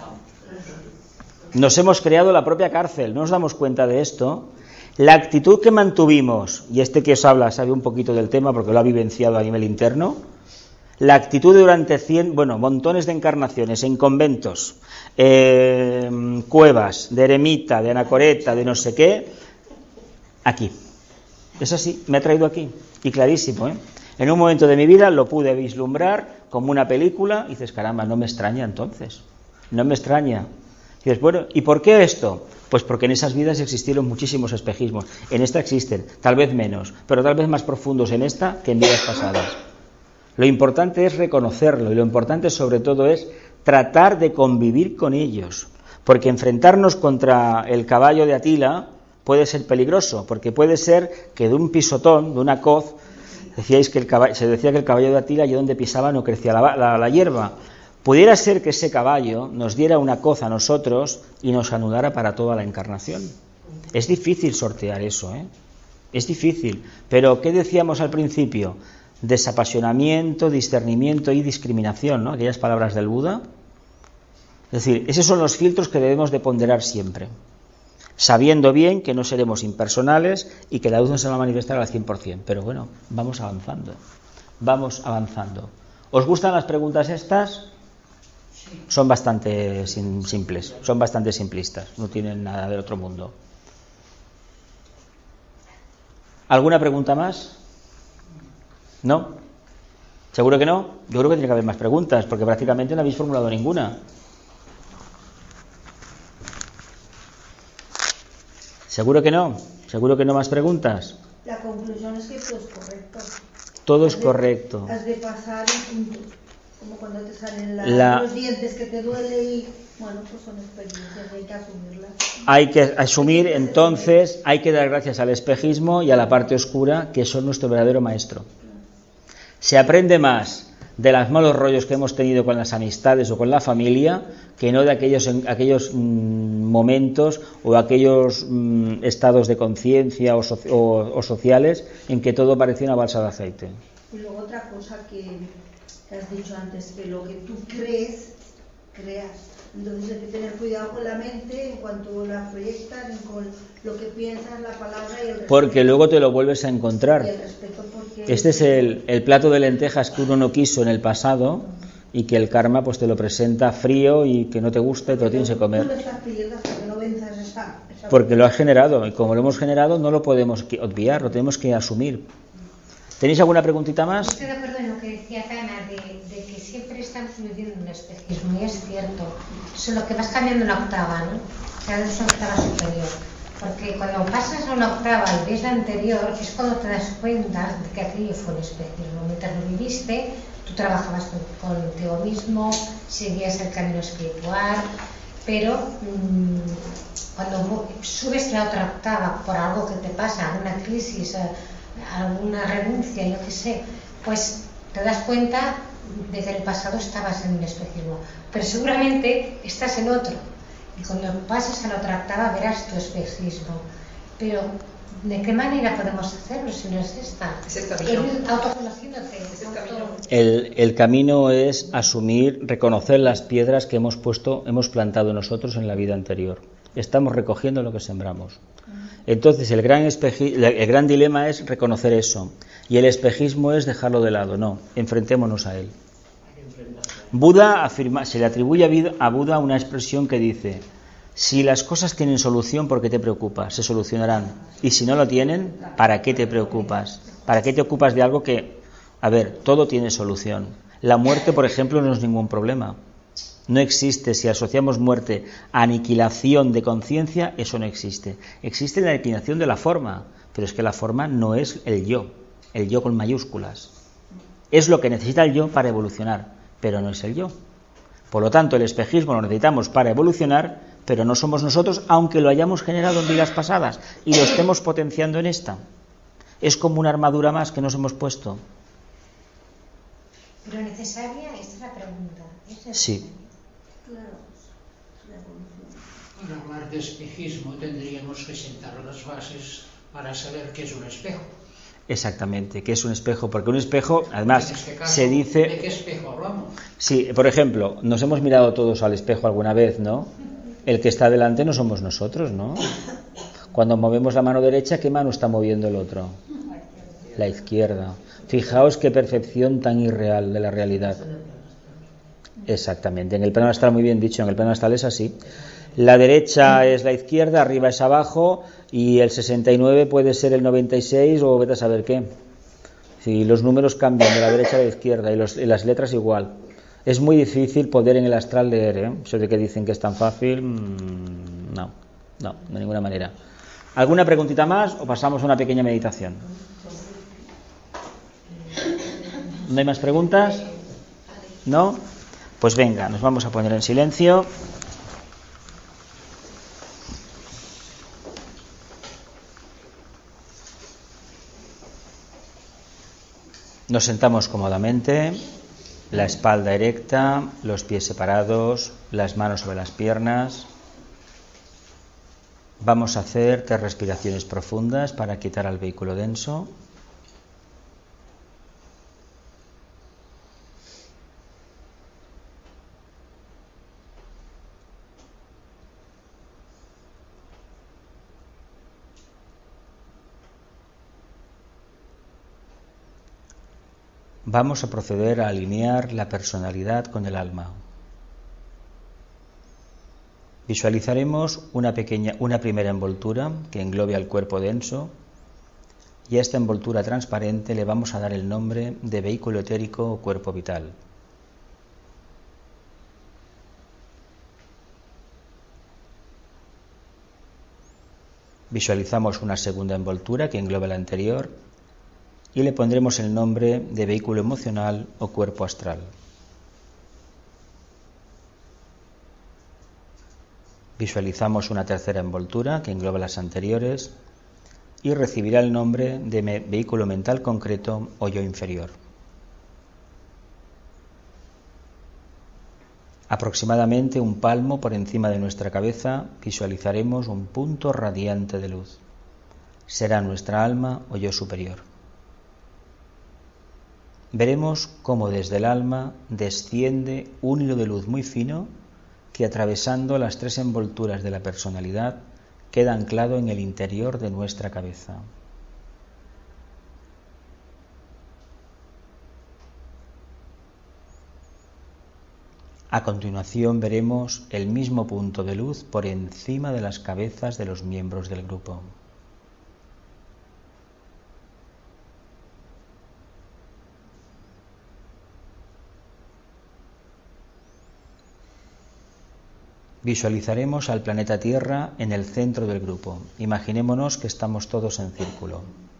Nos hemos creado la propia cárcel, no nos damos cuenta de esto. La actitud que mantuvimos, y este que os habla sabe un poquito del tema porque lo ha vivenciado a nivel interno, la actitud durante cien, bueno, montones de encarnaciones en conventos, eh, cuevas, de eremita, de anacoreta, de no sé qué, aquí. Es así, me ha traído aquí, y clarísimo, ¿eh? En un momento de mi vida lo pude vislumbrar como una película, y dices, caramba, no me extraña entonces, no me extraña. Y dices, bueno, ¿y por qué esto? Pues porque en esas vidas existieron muchísimos espejismos. En esta existen, tal vez menos, pero tal vez más profundos en esta que en vidas pasadas. Lo importante es reconocerlo y lo importante sobre todo es tratar de convivir con ellos. Porque enfrentarnos contra el caballo de Atila puede ser peligroso, porque puede ser que de un pisotón, de una coz, decíais que el caballo, se decía que el caballo de Atila, allí donde pisaba no crecía la, la, la hierba. Pudiera ser que ese caballo nos diera una coz a nosotros y nos anulara para toda la encarnación. Es difícil sortear eso, ¿eh? Es difícil. Pero, ¿qué decíamos al principio? Desapasionamiento, discernimiento y discriminación, ¿no? Aquellas palabras del Buda. Es decir, esos son los filtros que debemos de ponderar siempre. Sabiendo bien que no seremos impersonales y que la luz no se va a manifestar al cien por ciento. Pero bueno, vamos avanzando. Vamos avanzando. ¿Os gustan las preguntas estas? Son bastante sim- simples, son bastante simplistas, no tienen nada del otro mundo. ¿Alguna pregunta más? ¿No? ¿Seguro que no? Yo creo que tiene que haber más preguntas, porque prácticamente no habéis formulado ninguna. ¿Seguro que no? ¿Seguro que no más preguntas? La conclusión es que todo es correcto. Todo es correcto. Has de pasar y punto. Como cuando te salen la, La... los dientes que te duele y bueno, pues son experiencias, hay que asumirlas. Hay que asumir, entonces, hay que dar gracias al espejismo y a la parte oscura, que son nuestro verdadero maestro. Se aprende más de los malos rollos que hemos tenido con las amistades o con la familia que no de aquellos, aquellos mmm, momentos o aquellos mmm, estados de conciencia o, so, o, o sociales en que todo parecía una balsa de aceite. Y luego otra cosa que, que has dicho antes, que lo que tú crees creas. Entonces hay que tener cuidado con la mente en cuanto la proyectas, con lo que piensas, la palabra y el respeto. Porque luego te lo vuelves a encontrar. Y el respeto porque Este es el, el plato de lentejas que uno no quiso en el pasado y que el karma pues te lo presenta frío y que no te gusta y te lo tienes que tú lo comer. estás pidiendo hasta que no venzas esa, esa Porque lo has generado y como lo hemos generado no lo podemos que- obviar, lo tenemos que asumir. ¿Tenéis alguna preguntita más? Estoy de acuerdo en lo que decía Ana, de, de que siempre estamos viviendo un espejismo, y es cierto. Solo que vas cambiando una octava, ¿no? Cada vez una octava superior. Porque cuando pasas a una octava y ves la anterior, es cuando te das cuenta de que aquello fue un espejismo. Mientras lo viviste, tú trabajabas con, contigo mismo, seguías el camino espiritual, pero mmm, cuando subes a la otra octava por algo que te pasa, alguna crisis, alguna renuncia, yo qué sé, pues te das cuenta de que en el pasado estabas en un espejismo, pero seguramente estás en otro, y cuando pasas a la otra octava verás tu espejismo. Pero ¿de qué manera podemos hacerlo si no es esta? Es el camino. El autoconociéndote. Es el camino. El, el camino es asumir, reconocer las piedras que hemos puesto, hemos plantado nosotros en la vida anterior. Estamos recogiendo lo que sembramos. Entonces el gran, espeji, el gran dilema es reconocer eso, y el espejismo es dejarlo de lado. No, enfrentémonos a él. Buda afirma, se le atribuye a Buda una expresión que dice: si las cosas tienen solución, ¿por qué te preocupas? Se solucionarán. Y si no lo tienen, ¿para qué te preocupas? ¿Para qué te ocupas de algo que, a ver, todo tiene solución? La muerte, por ejemplo, no es ningún problema. No existe. Si asociamos muerte a aniquilación de conciencia, eso no existe. Existe la aniquilación de la forma, pero es que la forma no es el yo, el yo con mayúsculas. Es lo que necesita el yo para evolucionar, pero no es el yo. Por lo tanto, el espejismo lo necesitamos para evolucionar, pero no somos nosotros, aunque lo hayamos generado en vidas pasadas y lo estemos potenciando en esta. Es como una armadura más que nos hemos puesto. Pero necesaria, esta es la pregunta. ¿Es Sí. Claro. Para hablar de espejismo tendríamos que sentar las bases para saber qué es un espejo. Exactamente, que es un espejo, porque un espejo, además, En este caso, se dice... ¿de qué espejo hablamos? Sí, por ejemplo, nos hemos mirado todos al espejo alguna vez, ¿no? El que está delante no somos nosotros, ¿no? Cuando movemos la mano derecha, ¿qué mano está moviendo el otro? La izquierda. Fijaos qué percepción tan irreal de la realidad. Exactamente, en el plano astral, muy bien dicho, en el plano astral es así. La derecha es la izquierda, arriba es abajo, y el sesenta y nueve puede ser el noventa y seis o vete a saber qué. Si los números cambian de la derecha a la izquierda y, los, y las letras igual. Es muy difícil poder en el astral leer, ¿eh? Eso de que dicen que es tan fácil, mmm, no, no, de ninguna manera. ¿Alguna preguntita más o pasamos a una pequeña meditación? ¿No hay más preguntas? ¿No? Pues venga, nos vamos a poner en silencio. Nos sentamos cómodamente, la espalda erecta, los pies separados, las manos sobre las piernas. Vamos a hacer tres respiraciones profundas para quitar al vehículo denso. Vamos a proceder a alinear la personalidad con el alma. Visualizaremos una pequeña, una primera envoltura que englobe al cuerpo denso, y a esta envoltura transparente le vamos a dar el nombre de vehículo etérico o cuerpo vital. Visualizamos una segunda envoltura que englobe la anterior y le pondremos el nombre de vehículo emocional o cuerpo astral. Visualizamos una tercera envoltura que engloba las anteriores y recibirá el nombre de vehículo mental concreto o yo inferior. Aproximadamente un palmo por encima de nuestra cabeza visualizaremos un punto radiante de luz. Será nuestra alma o yo superior. Veremos cómo desde el alma desciende un hilo de luz muy fino que atravesando las tres envolturas de la personalidad queda anclado en el interior de nuestra cabeza. A continuación veremos el mismo punto de luz por encima de las cabezas de los miembros del grupo. Visualizaremos al planeta Tierra en el centro del grupo. Imaginémonos que estamos todos en círculo.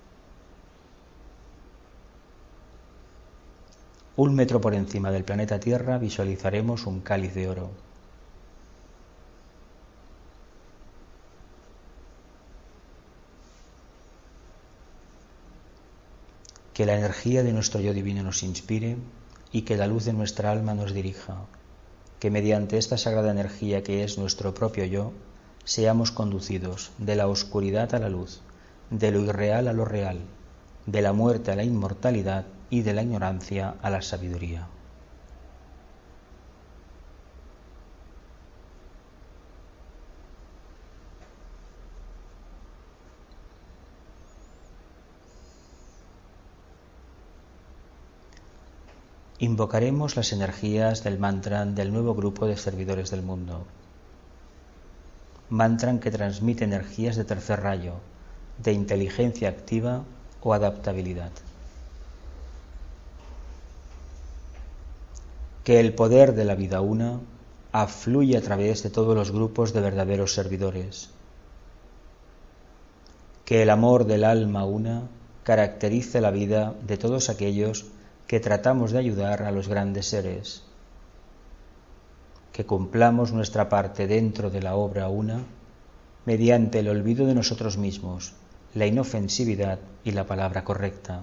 Un metro por encima del planeta Tierra visualizaremos un cáliz de oro. Que la energía de nuestro yo divino nos inspire y que la luz de nuestra alma nos dirija. Que mediante esta sagrada energía que es nuestro propio yo, seamos conducidos de la oscuridad a la luz, de lo irreal a lo real, de la muerte a la inmortalidad y de la ignorancia a la sabiduría. Invocaremos las energías del mantra del nuevo grupo de servidores del mundo. Mantra que transmite energías de tercer rayo, de inteligencia activa o adaptabilidad. Que el poder de la vida una afluye a través de todos los grupos de verdaderos servidores. Que el amor del alma una caracterice la vida de todos aquellos que tratamos de ayudar a los grandes seres. Que cumplamos nuestra parte dentro de la obra una mediante el olvido de nosotros mismos, la inofensividad y la palabra correcta.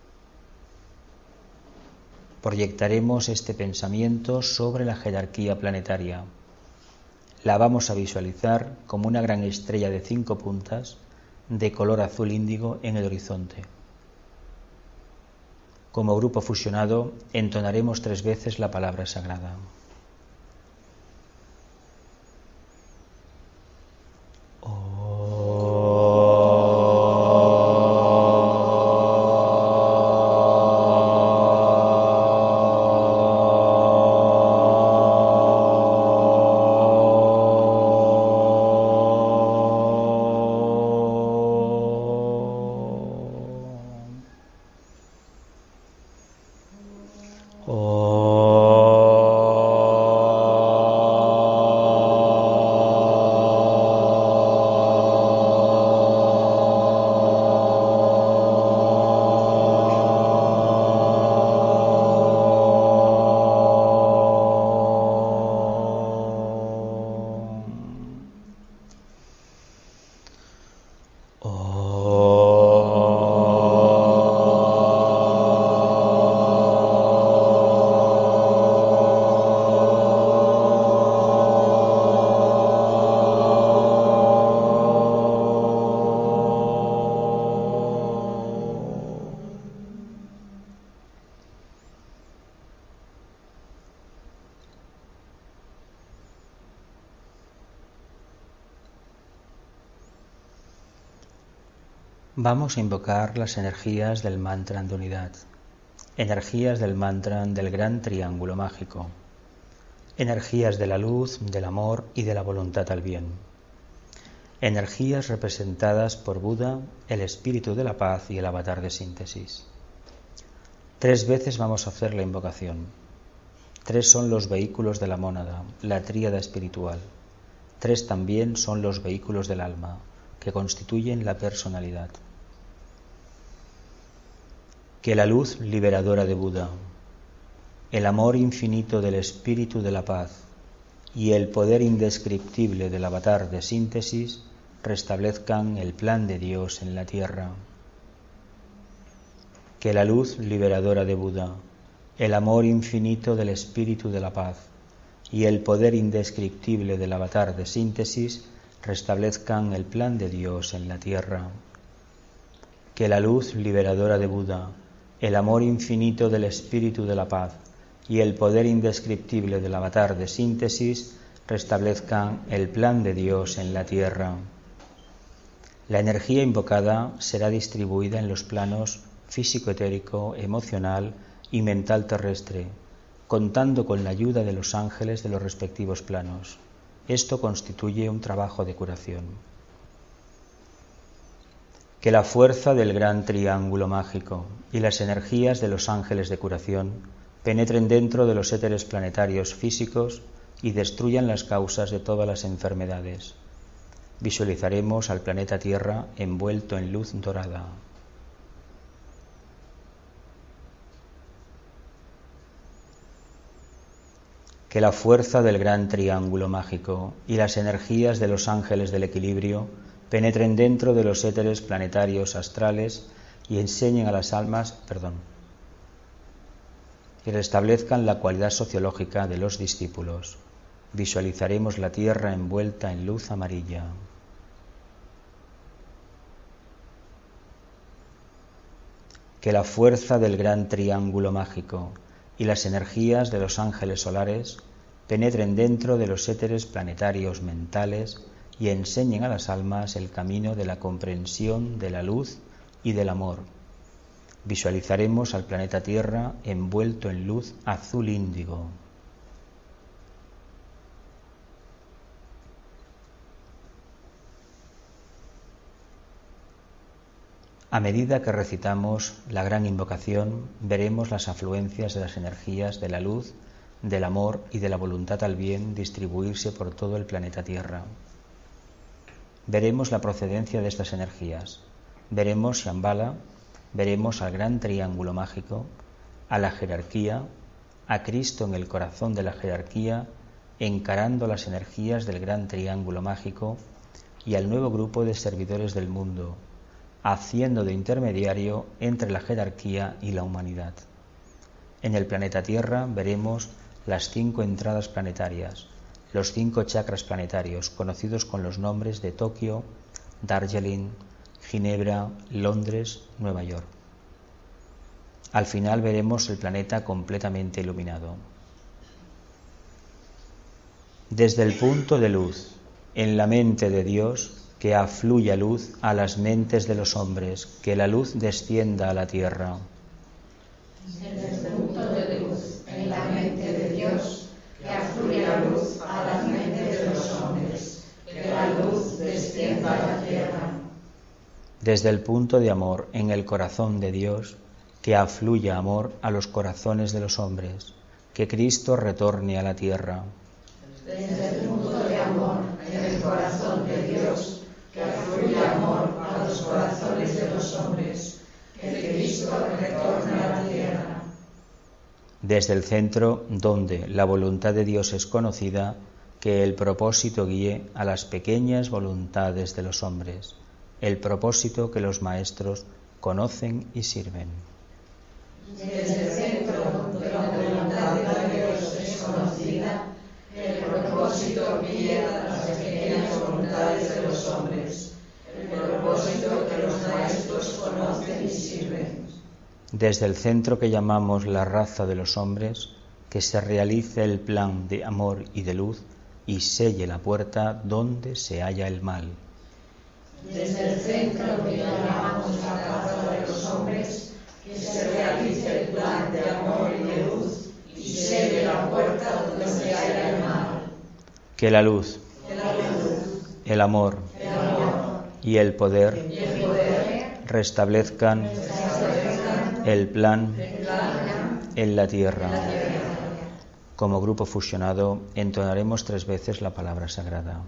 Proyectaremos este pensamiento sobre la jerarquía planetaria. La vamos a visualizar como una gran estrella de cinco puntas de color azul índigo en el horizonte. Como grupo fusionado, entonaremos tres veces la palabra sagrada. Vamos a invocar las energías del mantra de unidad, energías del mantra del gran triángulo mágico, energías de la luz, del amor y de la voluntad al bien, energías representadas por Buda, el espíritu de la paz y el avatar de síntesis. Tres veces vamos a hacer la invocación. Tres son los vehículos de la mónada, la tríada espiritual. Tres también son los vehículos del alma, que constituyen la personalidad. Que la luz liberadora de Buda, el amor infinito del espíritu de la paz y el poder indescriptible del avatar de síntesis restablezcan el plan de Dios en la tierra. Que la luz liberadora de Buda, el amor infinito del espíritu de la paz y el poder indescriptible del avatar de síntesis restablezcan el plan de Dios en la tierra. Que la luz liberadora de Buda, el amor infinito del espíritu de la paz y el poder indescriptible del avatar de síntesis restablezcan el plan de Dios en la tierra. La energía invocada será distribuida en los planos físico-etérico, emocional y mental terrestre, contando con la ayuda de los ángeles de los respectivos planos. Esto constituye un trabajo de curación. Que la fuerza del gran triángulo mágico y las energías de los ángeles de curación penetren dentro de los éteres planetarios físicos y destruyan las causas de todas las enfermedades. Visualizaremos al planeta Tierra envuelto en luz dorada. Que la fuerza del gran triángulo mágico y las energías de los ángeles del equilibrio penetren dentro de los éteres planetarios astrales y enseñen a las almas, perdón, y restablezcan la cualidad sociológica de los discípulos. Visualizaremos la Tierra envuelta en luz amarilla. Que la fuerza del gran triángulo mágico y las energías de los ángeles solares penetren dentro de los éteres planetarios mentales y enseñen a las almas el camino de la comprensión de la luz y del amor. Visualizaremos al planeta Tierra envuelto en luz azul índigo. A medida que recitamos la gran invocación, veremos las afluencias de las energías de la luz, del amor y de la voluntad al bien distribuirse por todo el planeta Tierra. Veremos la procedencia de estas energías. Veremos Shambhala, veremos al gran triángulo mágico, a la jerarquía, a Cristo en el corazón de la jerarquía, encarando las energías del gran triángulo mágico, y al nuevo grupo de servidores del mundo, haciendo de intermediario entre la jerarquía y la humanidad. En el planeta Tierra veremos las cinco entradas planetarias, los cinco chakras planetarios, conocidos con los nombres de Tokio, Darjeeling, Ginebra, Londres, Nueva York. Al final veremos el planeta completamente iluminado. Desde el punto de luz en la mente de Dios, que afluya luz a las mentes de los hombres, que la luz descienda a la tierra. Desde el punto de luz en la mente de Dios, que afluya luz a las mentes de los hombres, que la luz descienda a la tierra. Desde el punto de amor en el corazón de Dios, que afluya amor a los corazones de los hombres, que Cristo retorne a la tierra. Desde el punto de amor en el corazón de Dios, que afluya amor a los corazones de los hombres, que Cristo retorne a la tierra. Desde el centro donde la voluntad de Dios es conocida, que el propósito guíe a las pequeñas voluntades de los hombres, el propósito que los maestros conocen y sirven. Desde el centro donde la voluntad de Dios es conocida, el propósito guía a las pequeñas voluntades de los hombres, el propósito que los maestros conocen y sirven. Desde el centro que llamamos la raza de los hombres, que se realice el plan de amor y de luz y selle la puerta donde se halla el mal. Desde el centro que llamamos la raza de los hombres, que se realice el plan de amor y de luz y selle la puerta donde se halla el mal. Que la luz, Que la luz, el amor, el amor y el poder, y el poder restablezcan, restablezcan el plan, el plan en la tierra. en la tierra. Como grupo fusionado, entonaremos tres veces la palabra sagrada.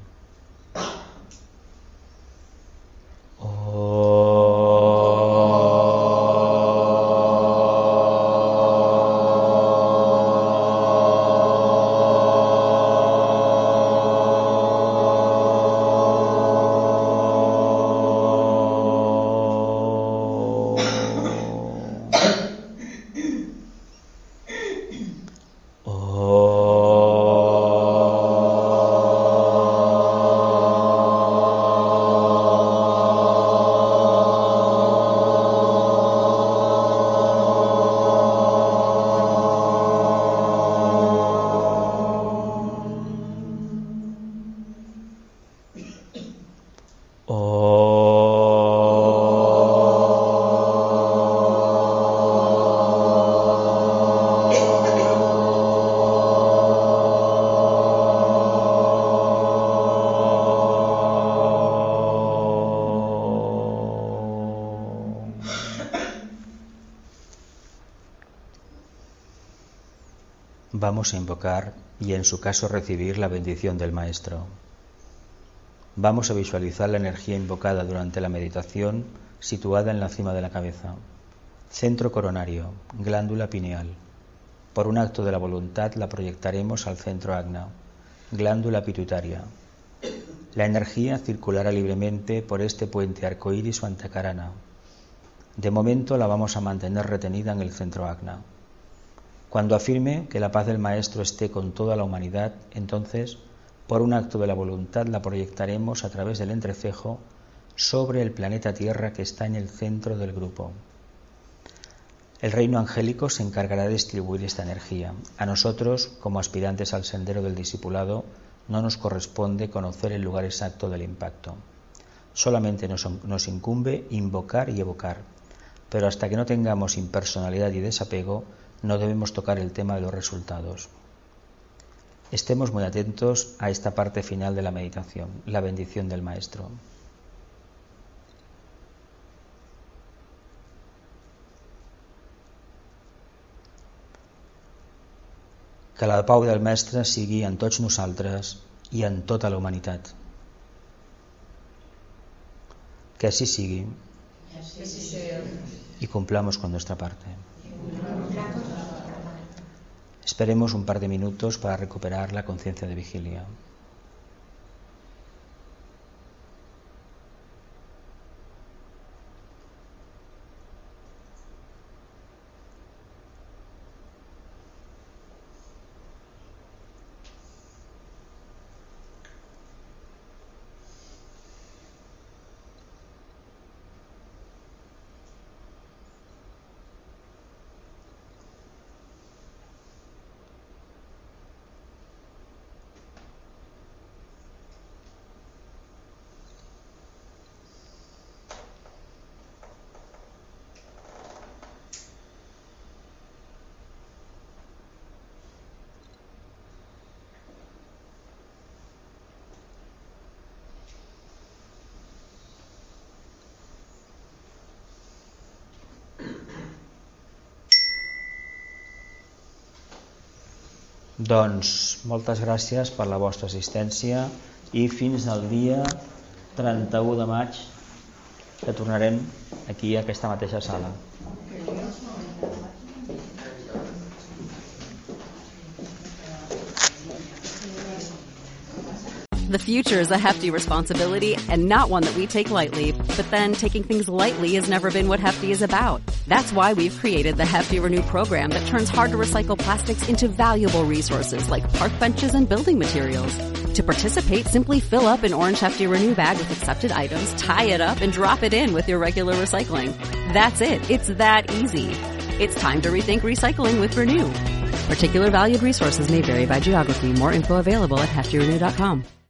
Oh Vamos a invocar y en su caso recibir la bendición del Maestro. Vamos a visualizar la energía invocada durante la meditación situada en la cima de la cabeza. Centro coronario, glándula pineal. Por un acto de la voluntad la proyectaremos al centro agna, glándula pituitaria. La energía circulará libremente por este puente arcoíris o antacarana. De momento la vamos a mantener retenida en el centro agna. Cuando afirme que la paz del Maestro esté con toda la humanidad, entonces, por un acto de la voluntad, la proyectaremos a través del entrecejo sobre el planeta Tierra que está en el centro del grupo. El reino angélico se encargará de distribuir esta energía. A nosotros, como aspirantes al sendero del discipulado, no nos corresponde conocer el lugar exacto del impacto. Solamente nos, nos incumbe invocar y evocar, pero hasta que no tengamos impersonalidad y desapego, no debemos tocar el tema de los resultados. Estemos muy atentos a esta parte final de la meditación, la bendición del Maestro. Que la pau del Mestre sigui en tots nosaltres i en tota la humanitat. Que así sigui y cumplamos con nuestra parte. Esperemos un par de minutos para recuperar la conciencia de vigilia. Doncs moltes gràcies per la vostra assistència i fins al dia trenta-u de maig que tornarem aquí a aquesta mateixa sala. The future is a hefty responsibility and not one that we take lightly. But then taking things lightly has never been what Hefty is about. That's why we've created the Hefty Renew program that turns hard-to-recycle plastics into valuable resources like park benches and building materials. To participate, simply fill up an orange Hefty Renew bag with accepted items, tie it up, and drop it in with your regular recycling. That's it. It's that easy. It's time to rethink recycling with Renew. Particular valued resources may vary by geography. More info available at hefty renew dot com.